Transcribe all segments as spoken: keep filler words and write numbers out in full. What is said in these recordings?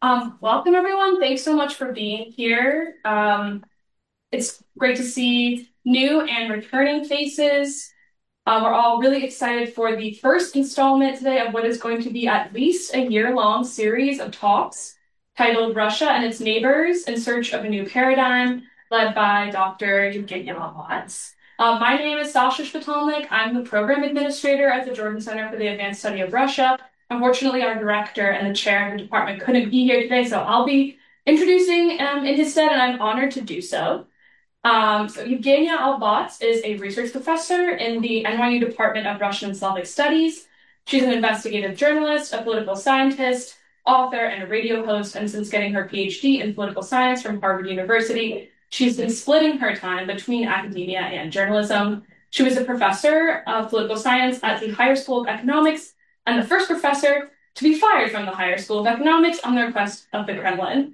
Um, welcome everyone. Thanks so much for being here. Um, it's great to see new and returning faces. Uh, we're all really excited for the first installment today of what is going to be at least a year-long series of talks titled Russia and Its Neighbors in Search of a New Paradigm, led by Doctor Evgenia Lobats. Uh, my name is Sasha Shpetalnik. I'm the program administrator at the Jordan Center for the Advanced Study of Russia. Unfortunately, our director and the chair of the department couldn't be here today, so I'll be introducing um, in his stead, and I'm honored to do so. Um, so Evgenia Albots is a research professor in the N Y U Department of Russian and Slavic Studies. She's an investigative journalist, a political scientist, author, and a radio host, and since getting her PhD in political science from Harvard University, she's been splitting her time between academia and journalism. She was a professor of political science at the Higher School of Economics and the first professor to be fired from the Higher School of Economics on the request of the Kremlin.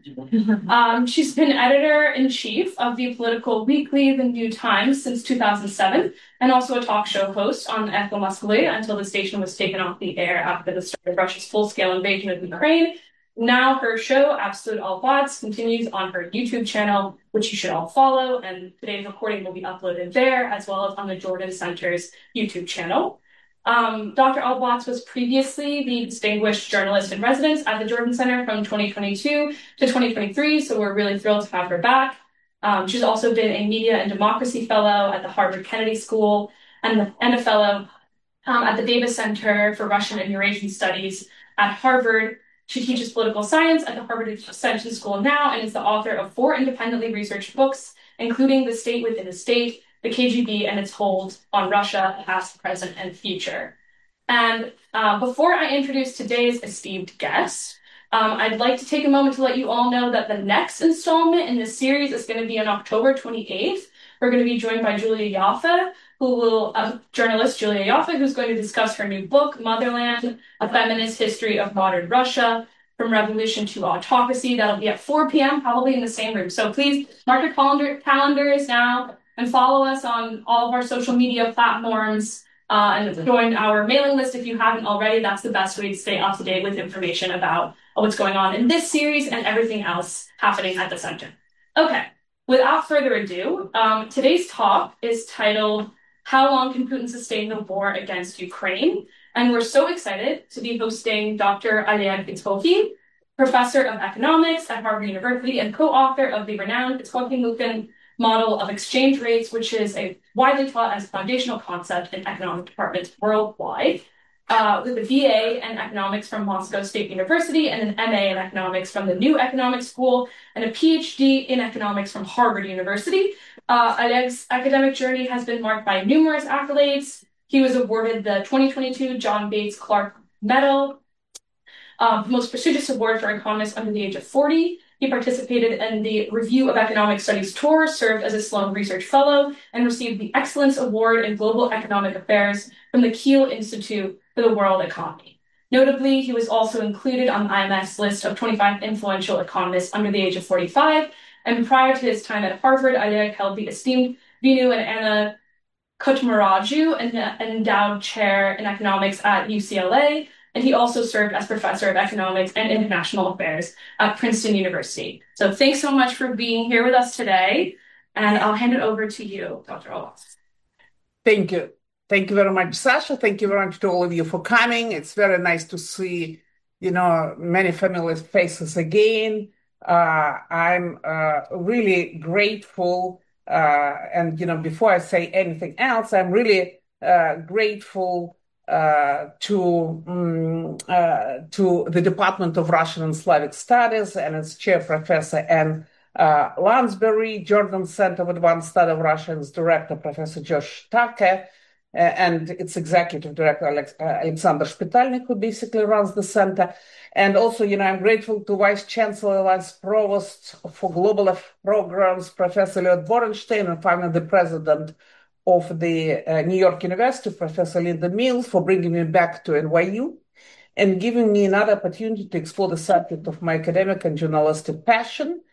Um, she's been editor-in-chief of the political weekly The New Times since two thousand seven, and also a talk show host on Echo Moskvy until the station was taken off the air after the start of Russia's full-scale invasion of Ukraine. Now her show, Absolute All Bots, continues on her YouTube channel, which you should all follow, and today's recording will be uploaded there, as well as on the Jordan Center's YouTube channel. Um, Doctor Albots was previously the Distinguished Journalist in Residence at the Jordan Center from twenty twenty-two to twenty twenty-three, so we're really thrilled to have her back. Um, she's also been a Media and Democracy Fellow at the Harvard Kennedy School and, and a Fellow um, at the Davis Center for Russian and Eurasian Studies at Harvard. She teaches political science at the Harvard Extension School now and is the author of four independently researched books, including The State Within the State, the K G B and its hold on Russia, past, present, and future. And uh, before I introduce today's esteemed guest, um, I'd like to take a moment to let you all know that the next installment in this series is going to be on October twenty-eighth. We're going to be joined by Julia Yaffe, who will, uh, journalist Julia Yaffe, who's going to discuss her new book, Motherland, A Feminist History of Modern Russia, From Revolution to Autocracy. That'll be at four p.m., probably in the same room. So please mark your calendar calendars now and follow us on all of our social media platforms uh, and join our mailing list if you haven't already. That's the best way to stay up to date with information about what's going on in this series and everything else happening at the center. Okay, without further ado, um, today's talk is titled How Long Can Putin Sustain the War Against Ukraine? And we're so excited to be hosting Doctor Oleg Vysotsky, professor of economics at Harvard University and co-author of the renowned Vysotsky-Milken model of exchange rates, which is a widely taught as a foundational concept in economic departments worldwide, uh, with a B A in economics from Moscow State University and an M A in economics from the New Economics School and a PhD in economics from Harvard University. Uh, Oleg's academic journey has been marked by numerous accolades. He was awarded the twenty twenty-two John Bates Clark Medal, uh, the most prestigious award for economists under the age of forty. He participated in the Review of Economic Studies tour, served as a Sloan Research Fellow, and received the Excellence Award in Global Economic Affairs from the Kiel Institute for the World Economy. Notably, he was also included on the I M F's list of twenty-five influential economists under the age of forty-five, and prior to his time at Harvard, Oleg held the esteemed Vinu and Anna Kotmaraju, an endowed chair in economics at U C L A, and he also served as professor of economics and international affairs at Princeton University. So thanks so much for being here with us today, and I'll hand it over to you, Doctor Albots. Thank you. Thank you very much, Sasha. Thank you very much to all of you for coming. It's very nice to see, you know, many familiar faces again. Uh, I'm uh, really grateful. Uh, and, you know, before I say anything else, I'm really uh, grateful uh, to, um, uh, to the Department of Russian and Slavic Studies and its chair, Professor Anne uh, Lansbury, Jordan Center of Advanced Study of Russians director, Professor Josh Tucker, uh, and its executive director, Alex, uh, Alexander Shpetalnik, who basically runs the center. And also, you know, I'm grateful to Vice Chancellor Vice Provost for Global Programs, Professor Leonid Borenstein, and finally the President of the uh, New York University, Professor Linda Mills, for bringing me back to N Y U and giving me another opportunity to explore the subject of my academic and journalistic passion,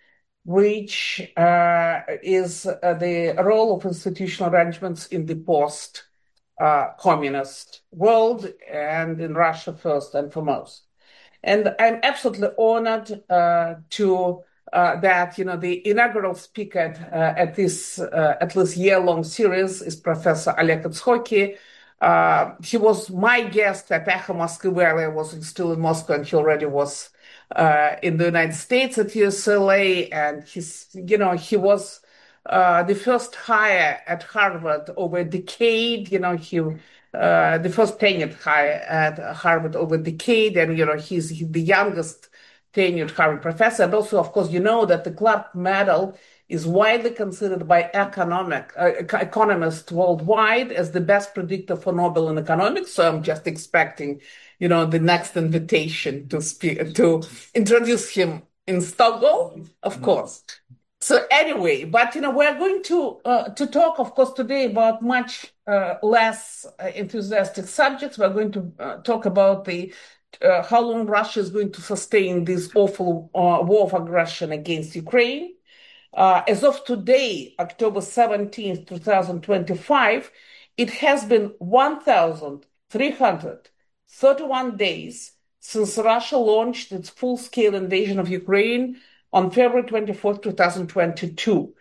which uh, is uh, the role of institutional arrangements in the post-communist uh, world and in Russia first and foremost. And I'm absolutely honored uh, to uh, that, you know, the inaugural speaker uh, at this uh, at least year-long series is Professor Oleg Itshoki. Uh, he was my guest at Echo Moscow, where I was still in Moscow, and he already was uh, in the United States at U C L A. And he's, you know, he was uh, the first hire at Harvard over a decade. You know, he uh, the first tenured hire at Harvard over a decade, and you know, he's, he's the youngest tenured Harvard professor. And also, of course, you know that the Clark Medal is widely considered by economic uh, economists worldwide as the best predictor for Nobel in economics. So I'm just expecting, you know, the next invitation to speak to introduce him in Stockholm, of course. So anyway, but you know, we're going to uh, to talk, of course, today about much uh, less uh, enthusiastic subjects. We're going to uh, talk about the uh, how long Russia is going to sustain this awful uh, war of aggression against Ukraine. Uh, as of today, October seventeenth, two thousand twenty-five, it has been one thousand three hundred thirty-one days since Russia launched its full-scale invasion of Ukraine on February twenty-fourth, two thousand twenty-two.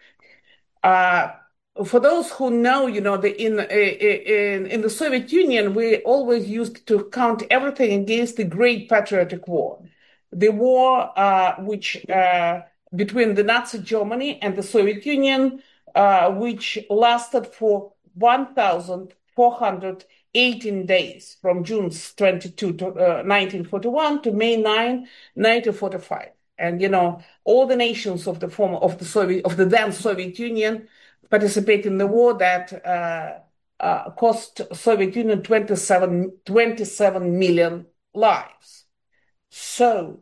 Uh, for those who know, you know, the, in, in, in the Soviet Union, we always used to count everything against the Great Patriotic War, the war uh, which uh, between the Nazi Germany and the Soviet Union, uh, which lasted for one thousand four hundred eighteen days from June twenty-second to uh, nineteen forty-one to May ninth, nineteen forty-five. And you know, all the nations of the former of the Soviet of the then Soviet Union participate in the war that uh, uh, cost Soviet Union twenty-seven, twenty-seven million lives. So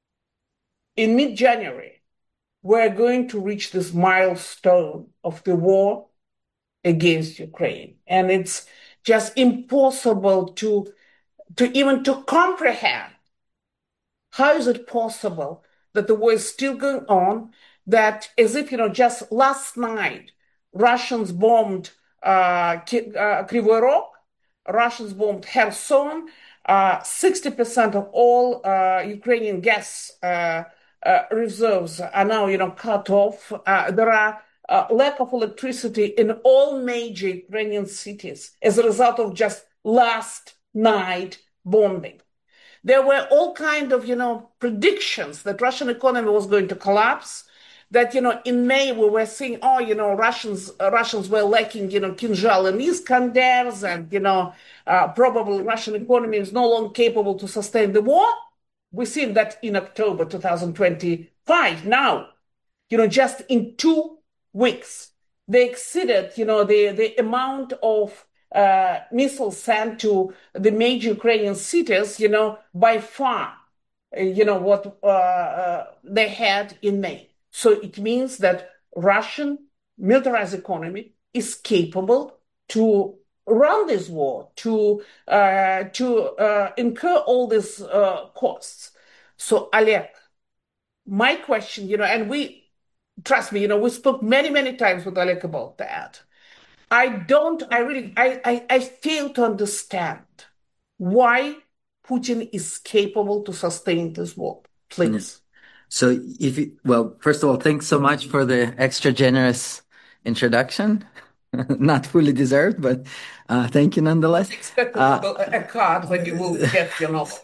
in mid-January, we're going to reach this milestone of the war against Ukraine. And it's just impossible to, to even to comprehend how is it possible that the war is still going on, that as if, you know, just last night, Russians bombed uh, uh, Kryvyi Rog, Russians bombed Kherson, uh, sixty percent of all uh, Ukrainian gas uh, uh, reserves are now, you know, cut off. Uh, there are uh, lack of electricity in all major Ukrainian cities as a result of just last night bombing. There were all kind of, you know, predictions that Russian economy was going to collapse. That, you know, in May we were seeing, oh, you know, Russians uh, Russians were lacking, you know, Kinzhal and Iskanders, and you know, uh, probably Russian economy is no longer capable to sustain the war. We've seen that in October two thousand twenty-five. Now, you know, just in two weeks, they exceeded, you know, the the amount of uh, missiles sent to the major Ukrainian cities, you know, by far, uh, you know, what uh, uh, they had in May. So it means that Russian militarized economy is capable to run this war, to uh, to uh, incur all these uh, costs. So Oleg, my question, you know, and we trust me, you know, we spoke many, many times with Oleg about that. I don't, I really, I, I, I fail to understand why Putin is capable to sustain this war. Please. So if you, well, first of all, thanks so much for the extra generous introduction. Not fully deserved, but uh, thank you nonetheless. Expect uh, a card when you will get your novel.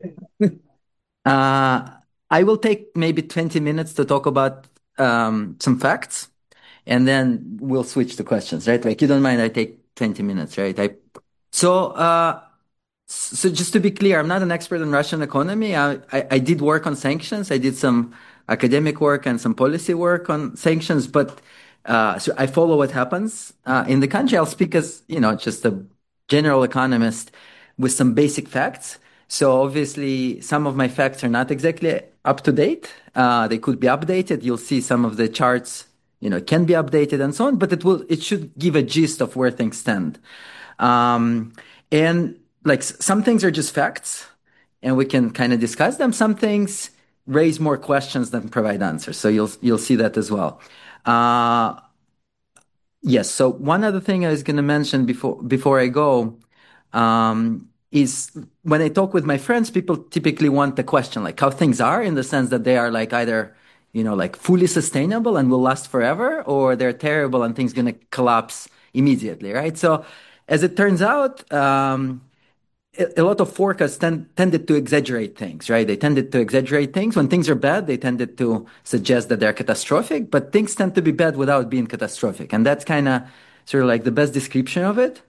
uh, I will take maybe twenty minutes to talk about um, some facts, and then we'll switch to questions, right? Like you don't mind, I take twenty minutes, right? I, so, uh, so just to be clear, I'm not an expert in Russian economy. I, I, I did work on sanctions. I did some academic work and some policy work on sanctions, but uh, so I follow what happens uh, in the country. I'll speak as, you know, just a general economist with some basic facts. So obviously, some of my facts are not exactly up to date. Uh, they could be updated. You'll see some of the charts, you know, can be updated and so on, but it will, it should give a gist of where things stand. Um, and like some things are just facts and we can kind of discuss them. Some things raise more questions than provide answers. So you'll, you'll see that as well. Uh, yes. So one other thing I was going to mention before, before I go, um, is when I talk with my friends, people typically want the question like how things are in the sense that they are like either, you know, like fully sustainable and will last forever, or they're terrible and things going to collapse immediately, right? So as it turns out, um, a lot of forecasts tend, tended to exaggerate things, right? They tended to exaggerate things. When things are bad, they tended to suggest that they're catastrophic, but things tend to be bad without being catastrophic. And that's kind of sort of like the best description of it.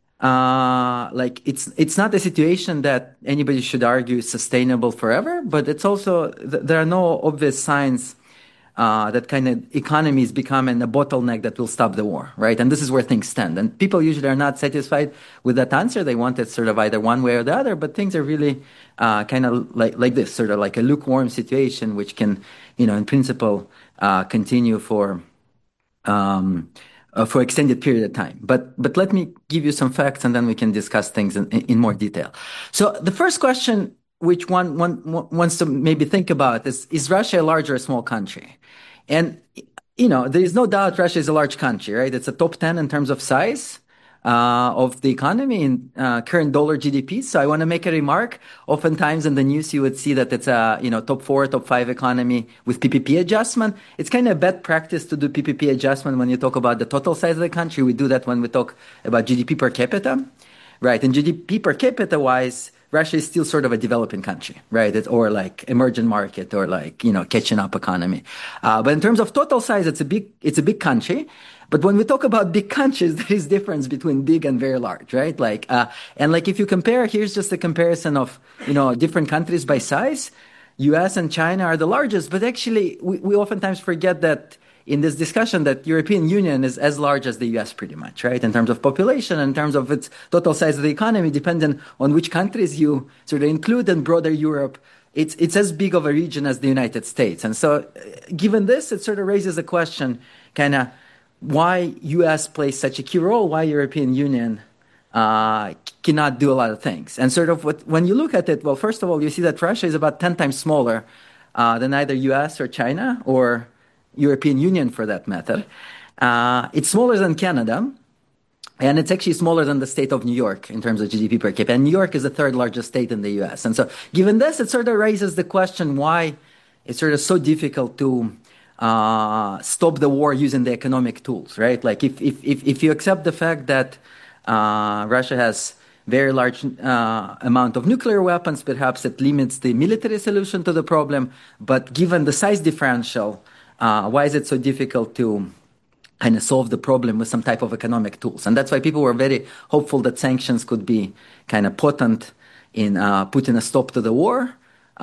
Uh, like it's, it's not a situation that anybody should argue is sustainable forever, but it's also, there are no obvious signs uh, that kind of economies becoming a bottleneck that will stop the war, right? And this is where things stand. And people usually are not satisfied with that answer. They want it sort of either one way or the other, but things are really uh, kind of like, like this, sort of like a lukewarm situation, which can, you know, in principle, uh, continue for, um, uh, for extended period of time. But, but let me give you some facts and then we can discuss things in, in more detail. So the first question which one, one, one wants to maybe think about is, is Russia a large or a small country? And, you know, there is no doubt Russia is a large country, right? It's a top ten in terms of size uh, of the economy in uh, current dollar G D P. So I want to make a remark. Oftentimes in the news, you would see that it's a, you know, top four, top five economy with P P P adjustment. It's kind of bad practice to do P P P adjustment when you talk about the total size of the country. We do that when we talk about G D P per capita, right? And G D P per capita wise, Russia is still sort of a developing country, right? It, or like emerging market or like, you know, catching up economy. Uh, but in terms of total size, it's a big, it's a big country. But when we talk about big countries, there is difference between big and very large, right? Like, uh, and like if you compare, here's just a comparison of, you know, different countries by size. U S and China are the largest, but actually we, we oftentimes forget that in this discussion that European Union is as large as the U S pretty much, right? In terms of population, in terms of its total size of the economy, depending on which countries you sort of include in broader Europe, it's, it's as big of a region as the United States. And so given this, it sort of raises a question, kind of why U S plays such a key role, why European Union uh, cannot do a lot of things. And sort of what, when you look at it, well, first of all, you see that Russia is about ten times smaller uh, than either U S or China or European Union for that matter. Uh, it's smaller than Canada, and it's actually smaller than the state of New York in terms of G D P per capita. And New York is the third largest state in the U S. And so given this, it sort of raises the question why it's sort of so difficult to uh, stop the war using the economic tools, right? Like if, if, if, if you accept the fact that uh, Russia has very large uh, amount of nuclear weapons, perhaps it limits the military solution to the problem. But given the size differential, Uh, why is it so difficult to kind of solve the problem with some type of economic tools? And that's why people were very hopeful that sanctions could be kind of potent in uh, putting a stop to the war.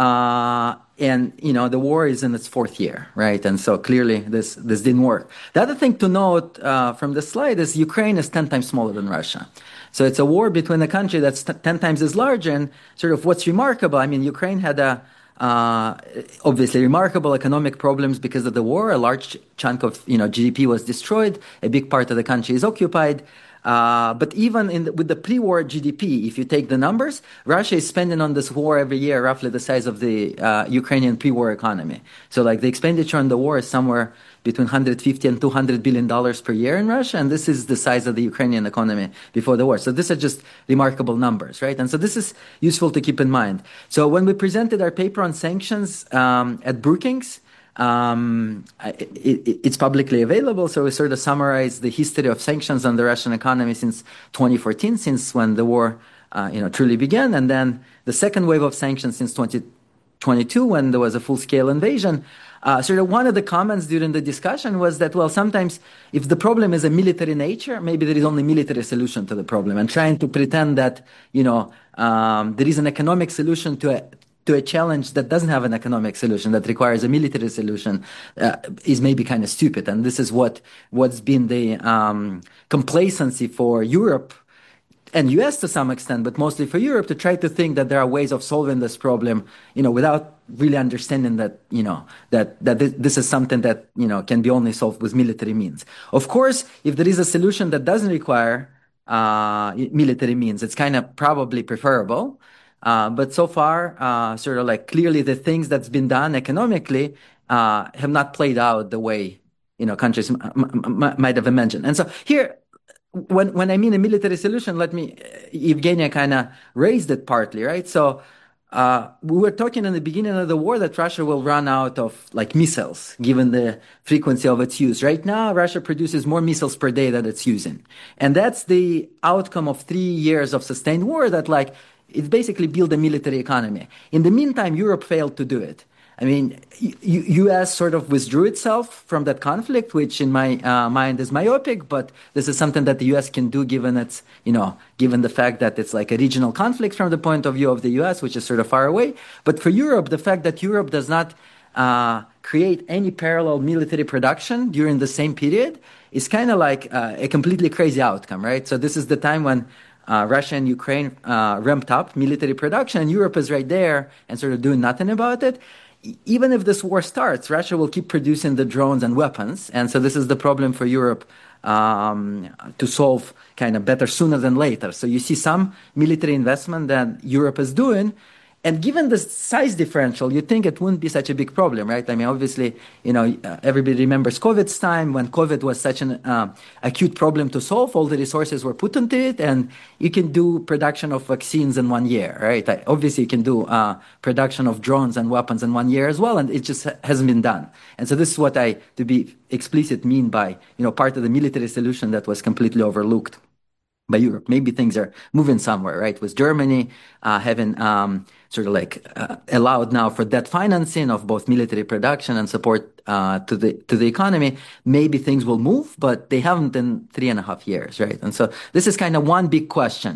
Uh, and, you know, the war is in its fourth year, right? And so clearly this, this didn't work. The other thing to note uh, from the slide is Ukraine is ten times smaller than Russia. So it's a war between a country that's t- ten times as large. And sort of what's remarkable, I mean, Ukraine had a Uh, obviously remarkable economic problems because of the war. A large chunk of, you know, G D P was destroyed. A big part of the country is occupied. Uh, but even in the, with the pre-war G D P, if you take the numbers, Russia is spending on this war every year roughly the size of the uh, Ukrainian pre-war economy. So like the expenditure on the war is somewhere between one hundred fifty and two hundred billion dollars per year in Russia, and this is the size of the Ukrainian economy before the war. So these are just remarkable numbers, right? And so this is useful to keep in mind. So when we presented our paper on sanctions um, at Brookings, Um, it, it, it's publicly available, so we sort of summarize the history of sanctions on the Russian economy since twenty fourteen, since when the war, uh, you know, truly began, and then the second wave of sanctions since twenty twenty-two, when there was a full-scale invasion. Uh, sort of one of the comments during the discussion was that, well, sometimes if the problem is a military nature, maybe there is only military solution to the problem, and trying to pretend that, you know, um, there is an economic solution to a to a challenge that doesn't have an economic solution, that requires a military solution, uh, is maybe kind of stupid. And this is what, what's been the um, complacency for Europe and U S to some extent, but mostly for Europe, to try to think that there are ways of solving this problem, you know, without really understanding that, you know, that, that this, this is something that, you know, can be only solved with military means. Of course, if there is a solution that doesn't require uh, military means, it's kind of probably preferable. Uh, but so far, uh, sort of like clearly the things that's been done economically uh, have not played out the way, you know, countries m- m- m- might have imagined. And so here, when when I mean a military solution, let me, Evgenia kind of raised it partly, right? So uh, we were talking in the beginning of the war that Russia will run out of like missiles, given the frequency of its use. Right now, Russia produces more missiles per day than it's using, and that's the outcome of three years of sustained war. That like it basically built a military economy. In the meantime, Europe failed to do it. I mean, U S sort of withdrew itself from that conflict, which in my uh, mind is myopic, but this is something that the U S can do given its, you know, given the fact that it's like a regional conflict from the point of view of the U S, which is sort of far away. But for Europe, the fact that Europe does not uh, create any parallel military production during the same period is kind of like uh, a completely crazy outcome, right? So this is the time when Uh, Russia and Ukraine uh, ramped up military production, and Europe is right there and sort of doing nothing about it. Even if this war starts, Russia will keep producing the drones and weapons. And so this is the problem for Europe um, to solve kind of better sooner than later. So you see some military investment that Europe is doing. And given the size differential, you'd think it wouldn't be such a big problem, right? I mean, obviously, you know, everybody remembers COVID's time when COVID was such an uh, acute problem to solve. All the resources were put into it, and you can do production of vaccines in one year, right? Obviously, you can do uh, production of drones and weapons in one year as well, and it just hasn't been done. And so this is what I, to be explicit, mean by, you know, part of the military solution that was completely overlooked by Europe. Maybe things are moving somewhere, right? With Germany uh, having um, sort of like uh, allowed now for debt financing of both military production and support uh, to the to the economy, maybe things will move, but they haven't in three and a half years, right? And so this is kind of one big question,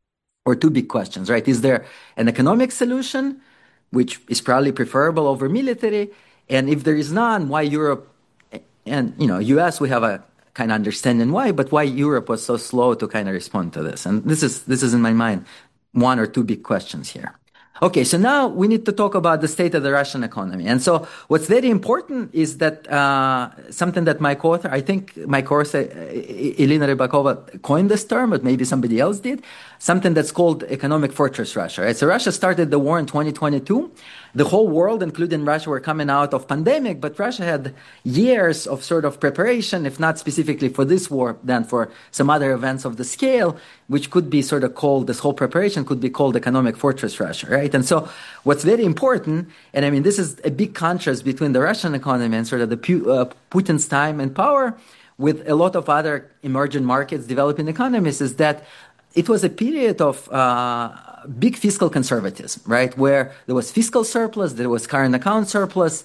or two big questions, right? Is there an economic solution, which is probably preferable over military? And if there is none, why Europe and, you know, U S, we have a kind of understanding why, but why Europe was so slow to kind of respond to this. And this is, this is in my mind, one or two big questions here. Okay, so now we need to talk about the state of the Russian economy. And so what's very important is that uh, something that my co-author, I think my co-author, uh, Elena Rybakova, coined this term, but maybe somebody else did, something that's called economic fortress Russia. Right? So Russia started the war in twenty twenty-two. The whole world, including Russia, were coming out of pandemic, but Russia had years of sort of preparation, if not specifically for this war, then for some other events of the scale, which could be sort of called, this whole preparation could be called economic fortress Russia, right? And so what's very important, and I mean, this is a big contrast between the Russian economy and sort of the uh, Putin's time and power with a lot of other emerging markets, developing economies, is that it was a period of uh, big fiscal conservatism, right? Where there was fiscal surplus, there was current account surplus.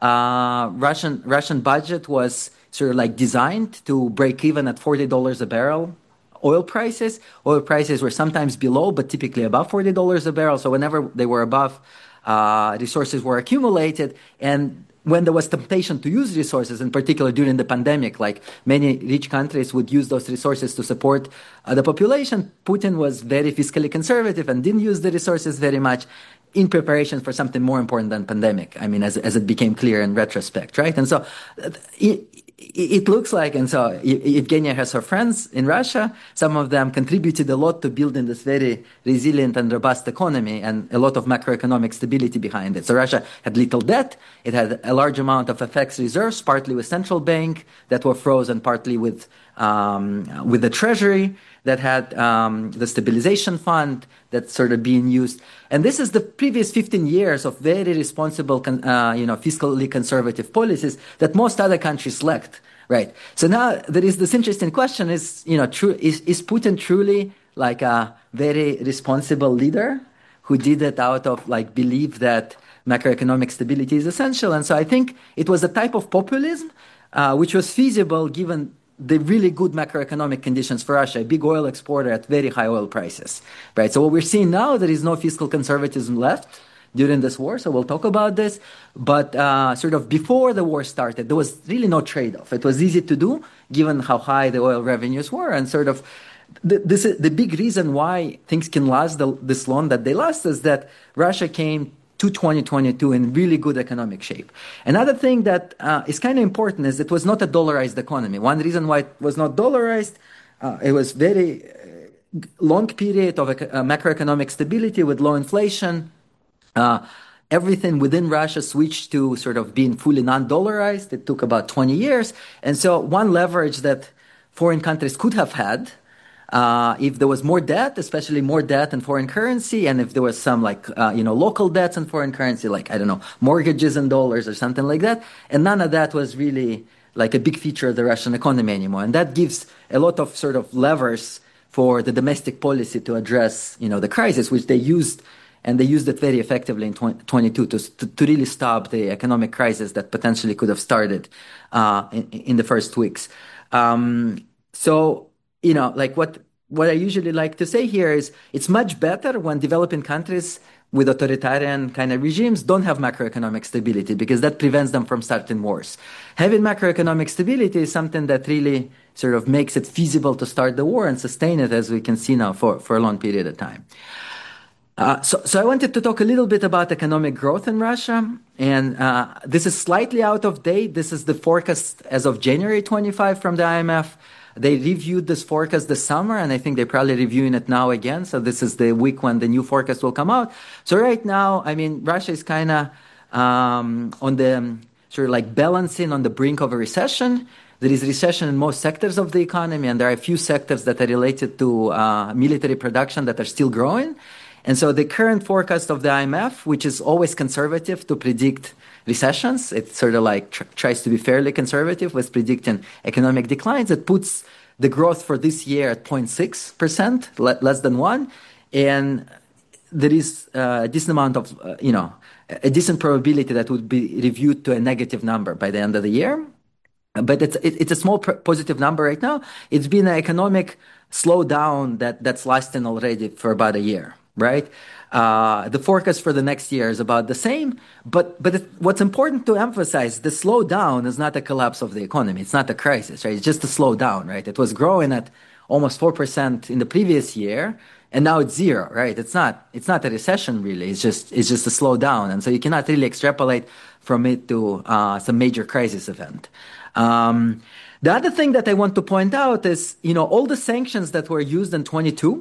Uh, Russian Russian budget was sort of like designed to break even at forty dollars a barrel. Oil prices, oil prices were sometimes below, but typically above forty dollars a barrel. So whenever they were above, uh, resources were accumulated, and when there was temptation to use resources, in particular during the pandemic, like many rich countries would use those resources to support uh, the population, Putin was very fiscally conservative and didn't use the resources very much in preparation for something more important than pandemic. I mean, as, as it became clear in retrospect, right? And so it, it looks like, and so Evgenia has her friends in Russia. Some of them contributed a lot to building this very resilient and robust economy and a lot of macroeconomic stability behind it. So Russia had little debt. It had a large amount of F X reserves, partly with central bank that were frozen, partly with um, with the treasury that had um, the stabilization fund that's sort of being used. And this is the previous fifteen years of very responsible, uh, you know, fiscally conservative policies that most other countries lacked, right? So now there is this interesting question: is you know, true is is Putin truly like a very responsible leader who did it out of like belief that macroeconomic stability is essential? And so I think it was a type of populism uh, which was feasible given the really good macroeconomic conditions for Russia, a big oil exporter at very high oil prices, right? So what we're seeing now, there is no fiscal conservatism left during this war, so we'll talk about this. But uh, sort of before the war started, there was really no trade-off. It was easy to do, given how high the oil revenues were, and sort of the, this, the big reason why things can last the, this long that they last is that Russia came to twenty twenty-two in really good economic shape. Another thing that uh, is kind of important is it was not a dollarized economy. One reason why it was not dollarized, uh, it was very uh, long period of uh, macroeconomic stability with low inflation. Uh, everything within Russia switched to sort of being fully non-dollarized. It took about twenty years. And so one leverage that foreign countries could have had uh, if there was more debt, especially more debt in foreign currency, and if there was some like uh, you know local debts in foreign currency, like I don't know mortgages in dollars or something like that, and none of that was really like a big feature of the Russian economy anymore, and that gives a lot of sort of levers for the domestic policy to address you know the crisis, which they used. And they used it very effectively in twenty twenty-two to, to, to really stop the economic crisis that potentially could have started uh, in, in the first weeks. Um, so, you know, like what what I usually like to say here is it's much better when developing countries with authoritarian kind of regimes don't have macroeconomic stability because that prevents them from starting wars. Having macroeconomic stability is something that really sort of makes it feasible to start the war and sustain it, as we can see now, for, for a long period of time. Uh, so, so I wanted to talk a little bit about economic growth in Russia, and uh, this is slightly out of date. This is the forecast as of January twenty-fifth from the I M F. They reviewed this forecast this summer, and I think they're probably reviewing it now again. So this is the week when the new forecast will come out. So right now, I mean, Russia is kind of um, on the um, sort of like balancing on the brink of a recession. There is recession in most sectors of the economy, and there are a few sectors that are related to uh, military production that are still growing. And so the current forecast of the I M F, which is always conservative to predict recessions, it sort of like tr- tries to be fairly conservative with predicting economic declines. It puts the growth for this year at zero point six percent, le- less than one. And there is uh, a decent amount of, uh, you know, a decent probability that would be reviewed to a negative number by the end of the year. But it's it, it's a small pr- positive number right now. It's been an economic slowdown that, that's lasting already for about a year. Right? Uh, the forecast for the next year is about the same, but but it, what's important to emphasize, the slowdown is not a collapse of the economy. It's not a crisis, right? It's just a slowdown, right? It was growing at almost four percent in the previous year, and now it's zero, right? It's not it's not a recession really. It's just it's just a slowdown, and so you cannot really extrapolate from it to uh, some major crisis event. Um, the other thing that I want to point out is, you know, all the sanctions that were used in twenty-two.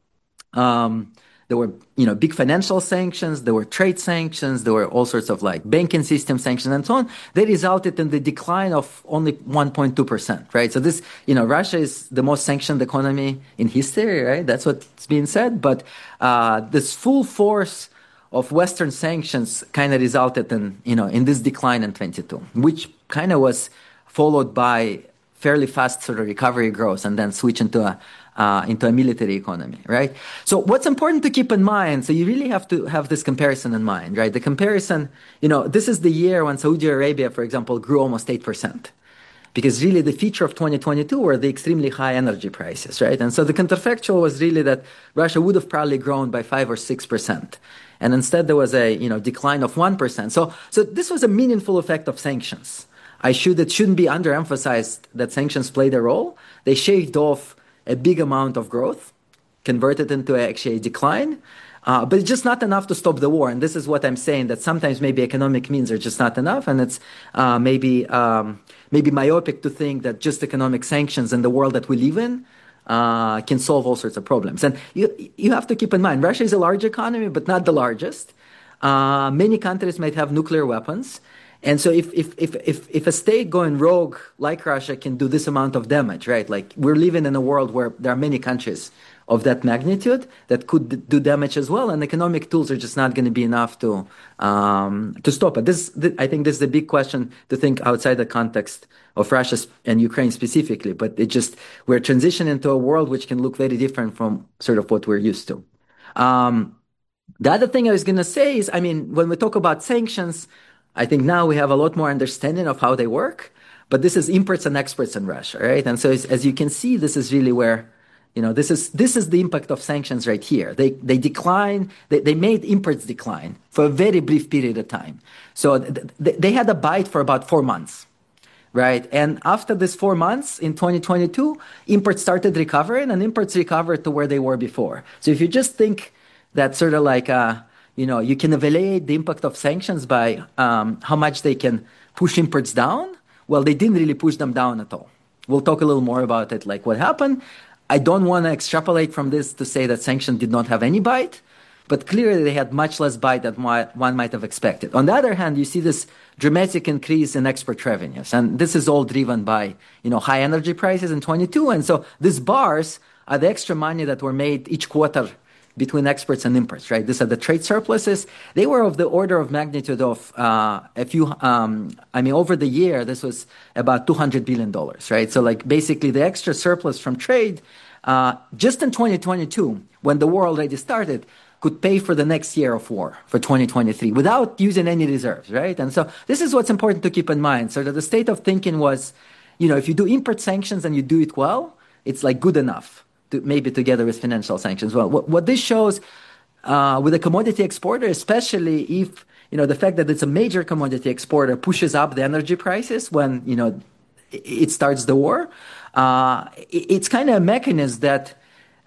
Um, There were, you know, big financial sanctions, there were trade sanctions, there were all sorts of like banking system sanctions and so on. They resulted in the decline of only one point two percent, right? So this, you know, Russia is the most sanctioned economy in history, right? That's what's being said. But uh, this full force of Western sanctions kind of resulted in, you know, in this decline in twenty-two, which kind of was followed by fairly fast sort of recovery growth and then switch into a Uh, into a military economy, right? So what's important to keep in mind, so you really have to have this comparison in mind, right? The comparison, you know, this is the year when Saudi Arabia, for example, grew almost eight percent. Because really the feature of twenty twenty-two were the extremely high energy prices, right? And so the counterfactual was really that Russia would have probably grown by five or six percent. And instead there was a, you know, decline of one percent. So, so this was a meaningful effect of sanctions. I should, it shouldn't be underemphasized that sanctions played a role. They shaved off a big amount of growth, converted into actually a decline, uh, but it's just not enough to stop the war. And this is what I'm saying, that sometimes maybe economic means are just not enough, and it's uh, maybe um, maybe myopic to think that just economic sanctions in the world that we live in uh, can solve all sorts of problems. And you you have to keep in mind, Russia is a large economy, but not the largest. Uh, many countries might have nuclear weapons. And so if, if, if, if, if a state going rogue like Russia can do this amount of damage, right? Like we're living in a world where there are many countries of that magnitude that could do damage as well. And economic tools are just not going to be enough to, um, to stop it. This, this, I think this is a big question to think outside the context of Russia and Ukraine specifically, but it just, we're transitioning to a world which can look very different from sort of what we're used to. Um, the other thing I was going to say is, I mean, when we talk about sanctions, I think now we have a lot more understanding of how they work, but this is imports and exports in Russia, right? And so as, as you can see, this is really where, you know, this is this is the impact of sanctions right here. They they decline, they, they made imports decline for a very brief period of time. So th- they had a bite for about four months, right? And after this four months in twenty twenty-two, imports started recovering and imports recovered to where they were before. So if you just think that sort of like, uh, you know, you can evaluate the impact of sanctions by um, how much they can push imports down. Well, they didn't really push them down at all. We'll talk a little more about it, like what happened. I don't want to extrapolate from this to say that sanctions did not have any bite, but clearly they had much less bite than one might have expected. On the other hand, you see this dramatic increase in export revenues, and this is all driven by, you know, high energy prices in twenty-two, and so these bars are the extra money that were made each quarter between exports and imports, right? These are the trade surpluses. They were of the order of magnitude of uh, a few, um, I mean, over the year, this was about two hundred billion dollars, right? So like basically the extra surplus from trade, uh, just in twenty twenty-two, when the war already started, could pay for the next year of war, for twenty twenty-three, without using any reserves, right? And so this is what's important to keep in mind. So that the state of thinking was, you know, if you do import sanctions and you do it well, it's like good enough. To, maybe together with financial sanctions. Well, what, what this shows uh, with a commodity exporter, especially if, you know, the fact that it's a major commodity exporter pushes up the energy prices when, you know, it, it starts the war, uh, it, it's kind of a mechanism that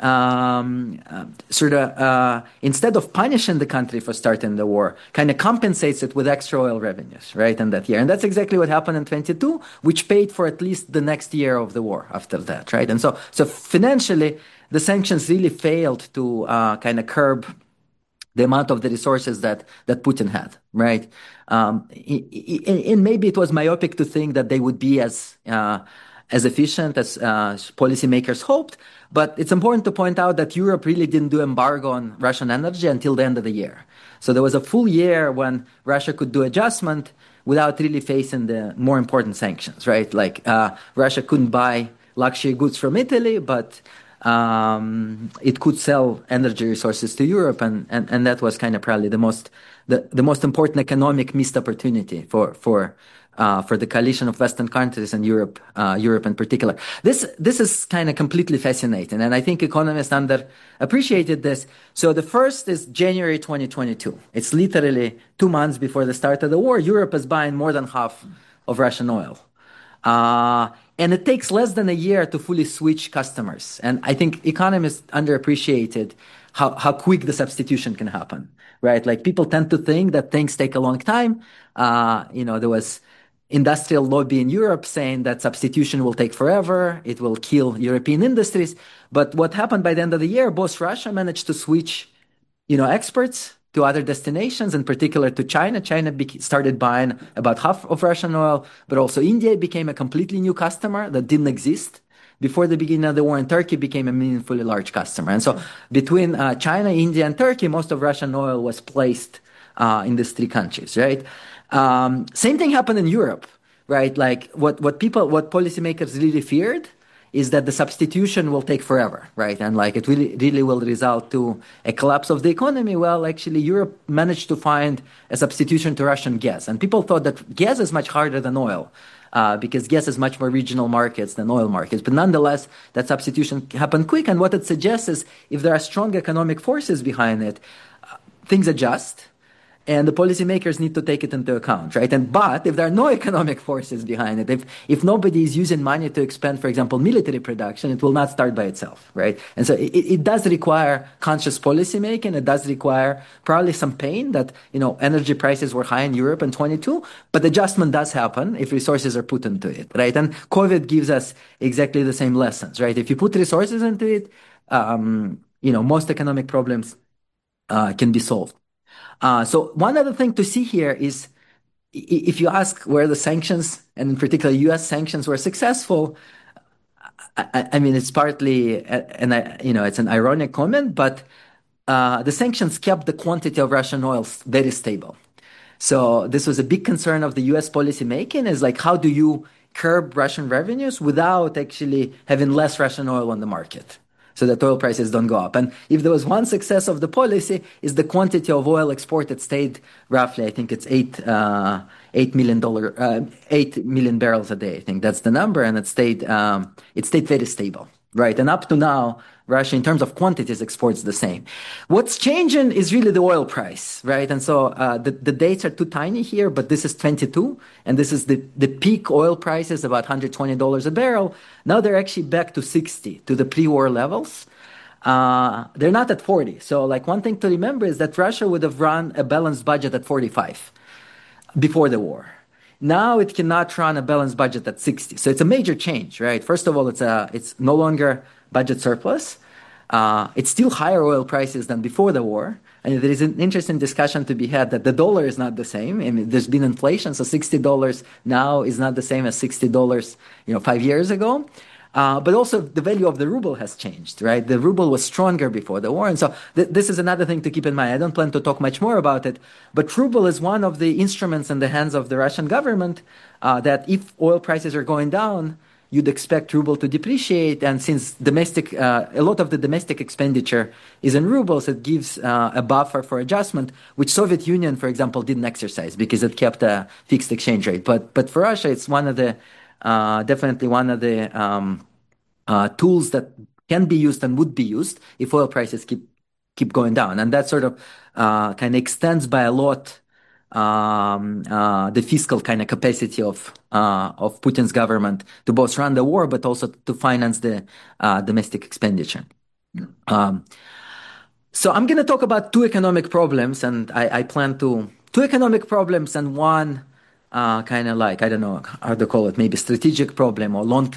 um, uh, sort of, uh, instead of punishing the country for starting the war, kind of compensates it with extra oil revenues, right, in that year. And that's exactly what happened in twenty-two, which paid for at least the next year of the war after that, right? And so, so financially, the sanctions really failed to uh, kind of curb the amount of the resources that, that Putin had, right? Um, and maybe it was myopic to think that they would be as uh, as efficient as uh, policymakers hoped. But it's important to point out that Europe really didn't do embargo on Russian energy until the end of the year. So there was a full year when Russia could do adjustment without really facing the more important sanctions, right? Like uh, Russia couldn't buy luxury goods from Italy, but um, it could sell energy resources to Europe, and, and, and that was kind of probably the most the, the most important economic missed opportunity for for uh, for the coalition of Western countries and Europe, uh, Europe in particular. This this is kind of completely fascinating, and I think economists underappreciated this. So the first is January twenty twenty-two. It's literally two months before the start of the war. Europe is buying more than half of Russian oil. Uh, and it takes less than a year to fully switch customers. And I think economists underappreciated how, how quick the substitution can happen, right? Like people tend to think that things take a long time. Uh, you know, there was industrial lobby in Europe saying that substitution will take forever. It will kill European industries. But what happened by the end of the year, both Russia managed to switch, you know, exports to other destinations, in particular to China. China be- started buying about half of Russian oil, but also India became a completely new customer that didn't exist before the beginning of the war, and Turkey became a meaningfully large customer. And so between uh, China, India, and Turkey, most of Russian oil was placed uh, in these three countries, right? Um, same thing happened in Europe, right? Like what, what people, what policymakers really feared is that the substitution will take forever, right? And like it really, really will result to a collapse of the economy. Well, actually, Europe managed to find a substitution to Russian gas. And people thought that gas is much harder than oil uh, because gas is much more regional markets than oil markets. But nonetheless, that substitution happened quick. And what it suggests is if there are strong economic forces behind it, uh, things adjust. And the policymakers need to take it into account, right? And but if there are no economic forces behind it, if if nobody is using money to expand, for example, military production, it will not start by itself, right? And so it, it does require conscious policymaking. It does require probably some pain that, you know, energy prices were high in Europe in twenty-two, but adjustment does happen if resources are put into it, right? And COVID gives us exactly the same lessons, right? If you put resources into it, um, you know, most economic problems uh, can be solved. Uh, so one other thing to see here is if you ask where the sanctions, and in particular U S sanctions, were successful, I, I mean, it's partly, and I, you know, it's an ironic comment, but uh, the sanctions kept the quantity of Russian oil very stable. So this was a big concern of the U S policy making, is like, how do you curb Russian revenues without actually having less Russian oil on the market, so that oil prices don't go up? And if there was one success of the policy, is the quantity of oil exported stayed roughly, I think it's eight, uh, eight million dollar, uh, eight million barrels a day. I think that's the number, and it stayed, um, it stayed very stable, right? And up to now, Russia, in terms of quantities, exports the same. What's changing is really the oil price, right? And so uh, the, the dates are too tiny here, but this is twenty-two, and this is the, the peak oil prices, about one hundred twenty dollars a barrel. Now they're actually back to sixty, to the pre-war levels. Uh, they're not at forty. So like one thing to remember is that Russia would have run a balanced budget at forty-five before the war. Now it cannot run a balanced budget at sixty. So it's a major change, right? First of all, it's a, it's no longer budget surplus. Uh, it's still higher oil prices than before the war. And there is an interesting discussion to be had that the dollar is not the same. I mean, there's been inflation, so sixty dollars now is not the same as sixty dollars, you know, five years ago. Uh, but also the value of the ruble has changed, right? The ruble was stronger before the war. And so th- this is another thing to keep in mind. I don't plan to talk much more about it, but ruble is one of the instruments in the hands of the Russian government uh, that if oil prices are going down, you'd expect ruble to depreciate. And since domestic, uh, a lot of the domestic expenditure is in rubles, it gives uh, a buffer for adjustment, which Soviet Union, for example, didn't exercise because it kept a fixed exchange rate. But, but for Russia, it's one of the, uh, definitely one of the, um, Uh, tools that can be used and would be used if oil prices keep keep going down, and that sort of uh, kind of extends by a lot um, uh, the fiscal kind of capacity of uh, of Putin's government to both run the war but also to finance the uh, domestic expenditure. Um, so I'm going to talk about two economic problems, and I, I plan to two economic problems and one. Uh, kind of like, I don't know how to call it, maybe strategic problem or long,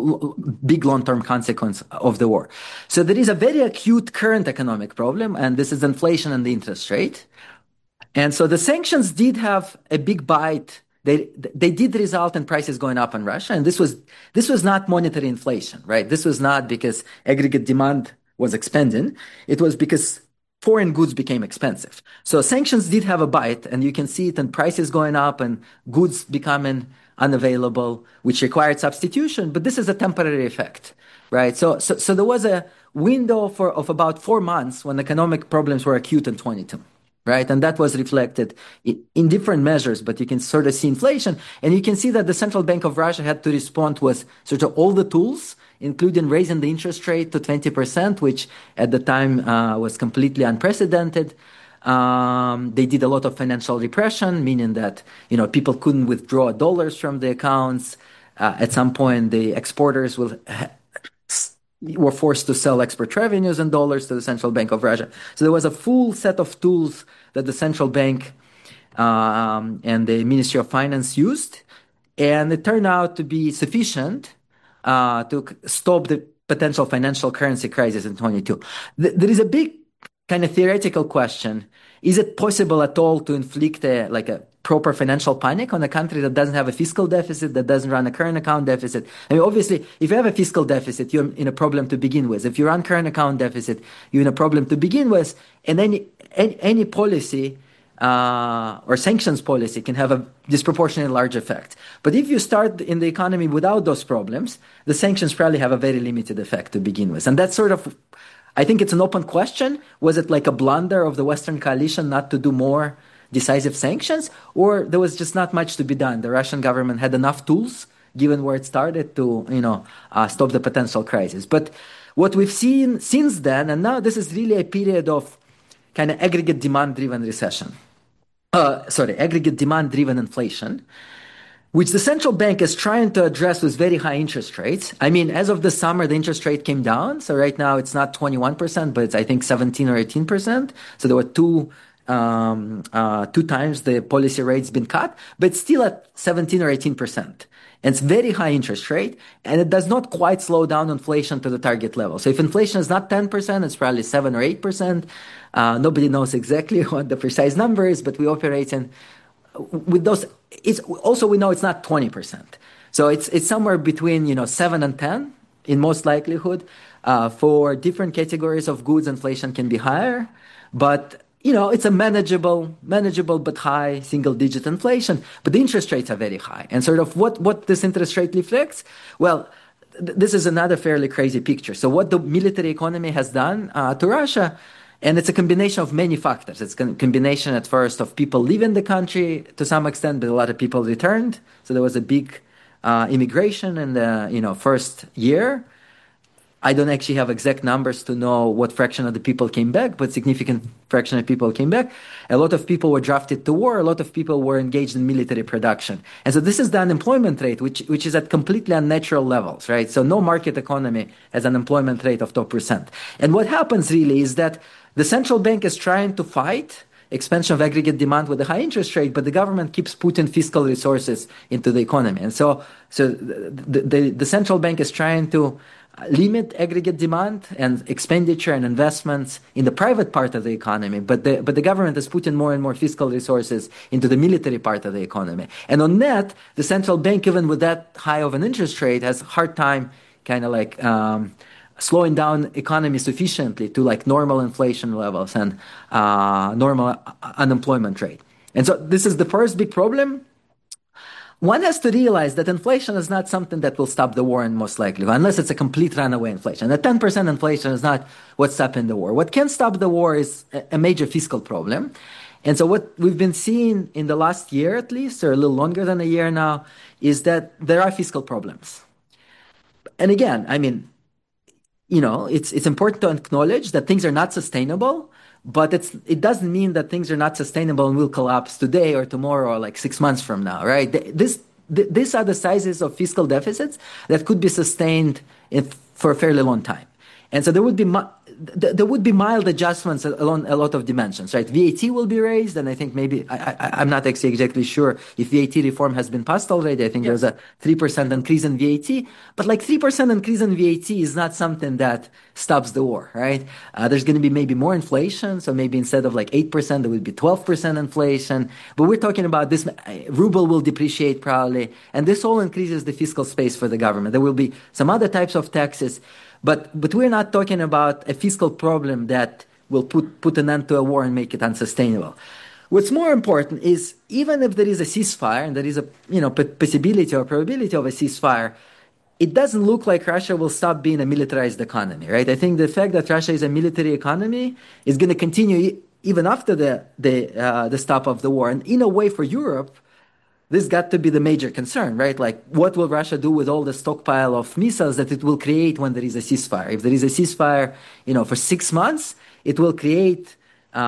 big long-term consequence of the war. So there is a very acute current economic problem, and this is inflation and the interest rate. And so the sanctions did have a big bite. They they did result in prices going up in Russia, and this was this was not monetary inflation, right? This was not because aggregate demand was expanding. It was because foreign goods became expensive. So sanctions did have a bite, and you can see it in prices going up and goods becoming unavailable, which required substitution. But this is a temporary effect, right? So, so, so there was a window for of about four months when economic problems were acute in twenty-two, right? And that was reflected in, in different measures, but you can sort of see inflation. And you can see that the Central Bank of Russia had to respond with sort of all the tools, including raising the interest rate to twenty percent, which at the time uh, was completely unprecedented. Um, they did a lot of financial repression, meaning that, you know, people couldn't withdraw dollars from the accounts. Uh, at some point, the exporters will ha- were forced to sell export revenues in dollars to the Central Bank of Russia. So there was a full set of tools that the Central Bank um, and the Ministry of Finance used, and it turned out to be sufficient Uh, to stop the potential financial currency crisis in twenty-two. Th- there is a big kind of theoretical question. Is it possible at all to inflict a, like a proper financial panic on a country that doesn't have a fiscal deficit, that doesn't run a current account deficit? I mean, obviously, if you have a fiscal deficit, you're in a problem to begin with. If you run current account deficit, you're in a problem to begin with. And any, any, any policy Uh, or sanctions policy can have a disproportionately large effect. But if you start in the economy without those problems, the sanctions probably have a very limited effect to begin with. And that's sort of, I think it's an open question. Was it like a blunder of the Western coalition not to do more decisive sanctions? Or there was just not much to be done? The Russian government had enough tools, given where it started, to, you know, uh, stop the potential crisis. But what we've seen since then, and now this is really a period of kind of aggregate demand-driven recession. Uh, sorry, aggregate demand-driven inflation, which the central bank is trying to address with very high interest rates. I mean, as of the summer, the interest rate came down. So right now it's not twenty-one percent, but it's, I think, seventeen or eighteen percent. So there were two, um, uh, two times the policy rate's been cut, but it's still at seventeen or eighteen percent. And it's very high interest rate, and it does not quite slow down inflation to the target level. So if inflation is not ten percent, it's probably seven or eight percent. Uh, nobody knows exactly what the precise number is, but we operate in with those. It's also, we know it's not twenty percent. So it's it's somewhere between, you know, seven and ten in most likelihood. Uh, for different categories of goods, inflation can be higher, but you know, it's a manageable, manageable but high single-digit inflation. But the interest rates are very high. And sort of what, what this interest rate reflects? Well, th- this is another fairly crazy picture. So what the military economy has done uh, to Russia, and it's a combination of many factors. It's a combination at first of people leaving the country to some extent, but a lot of people returned. So there was a big uh, immigration in the, you know, first year. I don't actually have exact numbers to know what fraction of the people came back, but significant fraction of people came back. A lot of people were drafted to war. A lot of people were engaged in military production. And so this is the unemployment rate, which, which is at completely unnatural levels, right? So no market economy has an unemployment rate of two percent. And what happens really is that the central bank is trying to fight expansion of aggregate demand with a high interest rate, but the government keeps putting fiscal resources into the economy. And so, so the, the, the central bank is trying to limit aggregate demand and expenditure and investments in the private part of the economy, but the but the government has put in more and more fiscal resources into the military part of the economy. And on net, the central bank, even with that high of an interest rate, has a hard time kind of like um, slowing down economy sufficiently to like normal inflation levels and uh, normal unemployment rate. And so this is the first big problem. One has to realize that inflation is not something that will stop the war, and most likely, unless it's a complete runaway inflation. The ten percent inflation is not what's stopping the war. What can stop the war is a major fiscal problem. And so what we've been seeing in the last year, at least, or a little longer than a year now, is that there are fiscal problems. And again, I mean, you know, it's it's important to acknowledge that things are not sustainable, but it's it doesn't mean that things are not sustainable and will collapse today or tomorrow or like six months from now, right? This th- these are the sizes of fiscal deficits that could be sustained in, for a fairly long time, and so there would be mu- th- there would be mild adjustments along a lot of dimensions, right? V A T will be raised, and I think maybe I, I, I'm not actually exactly sure if V A T reform has been passed already. I think yes. There's a three percent increase in V A T, but like three percent increase in V A T is not something that stops the war, right? Uh, there's going to be maybe more inflation, so maybe instead of like eight percent, there would be twelve percent inflation. But we're talking about this, ruble will depreciate probably, and this all increases the fiscal space for the government. There will be some other types of taxes, but but we're not talking about a fiscal problem that will put, put an end to a war and make it unsustainable. What's more important is even if there is a ceasefire and there is a you know possibility or probability of a ceasefire, it doesn't look like Russia will stop being a militarized economy, right? I think the fact that Russia is a military economy is going to continue even after the the uh, the stop of the war. And in a way, for Europe, this got to be the major concern, right? Like, what will Russia do with all the stockpile of missiles that it will create when there is a ceasefire? If there is a ceasefire, you know, for six months, it will create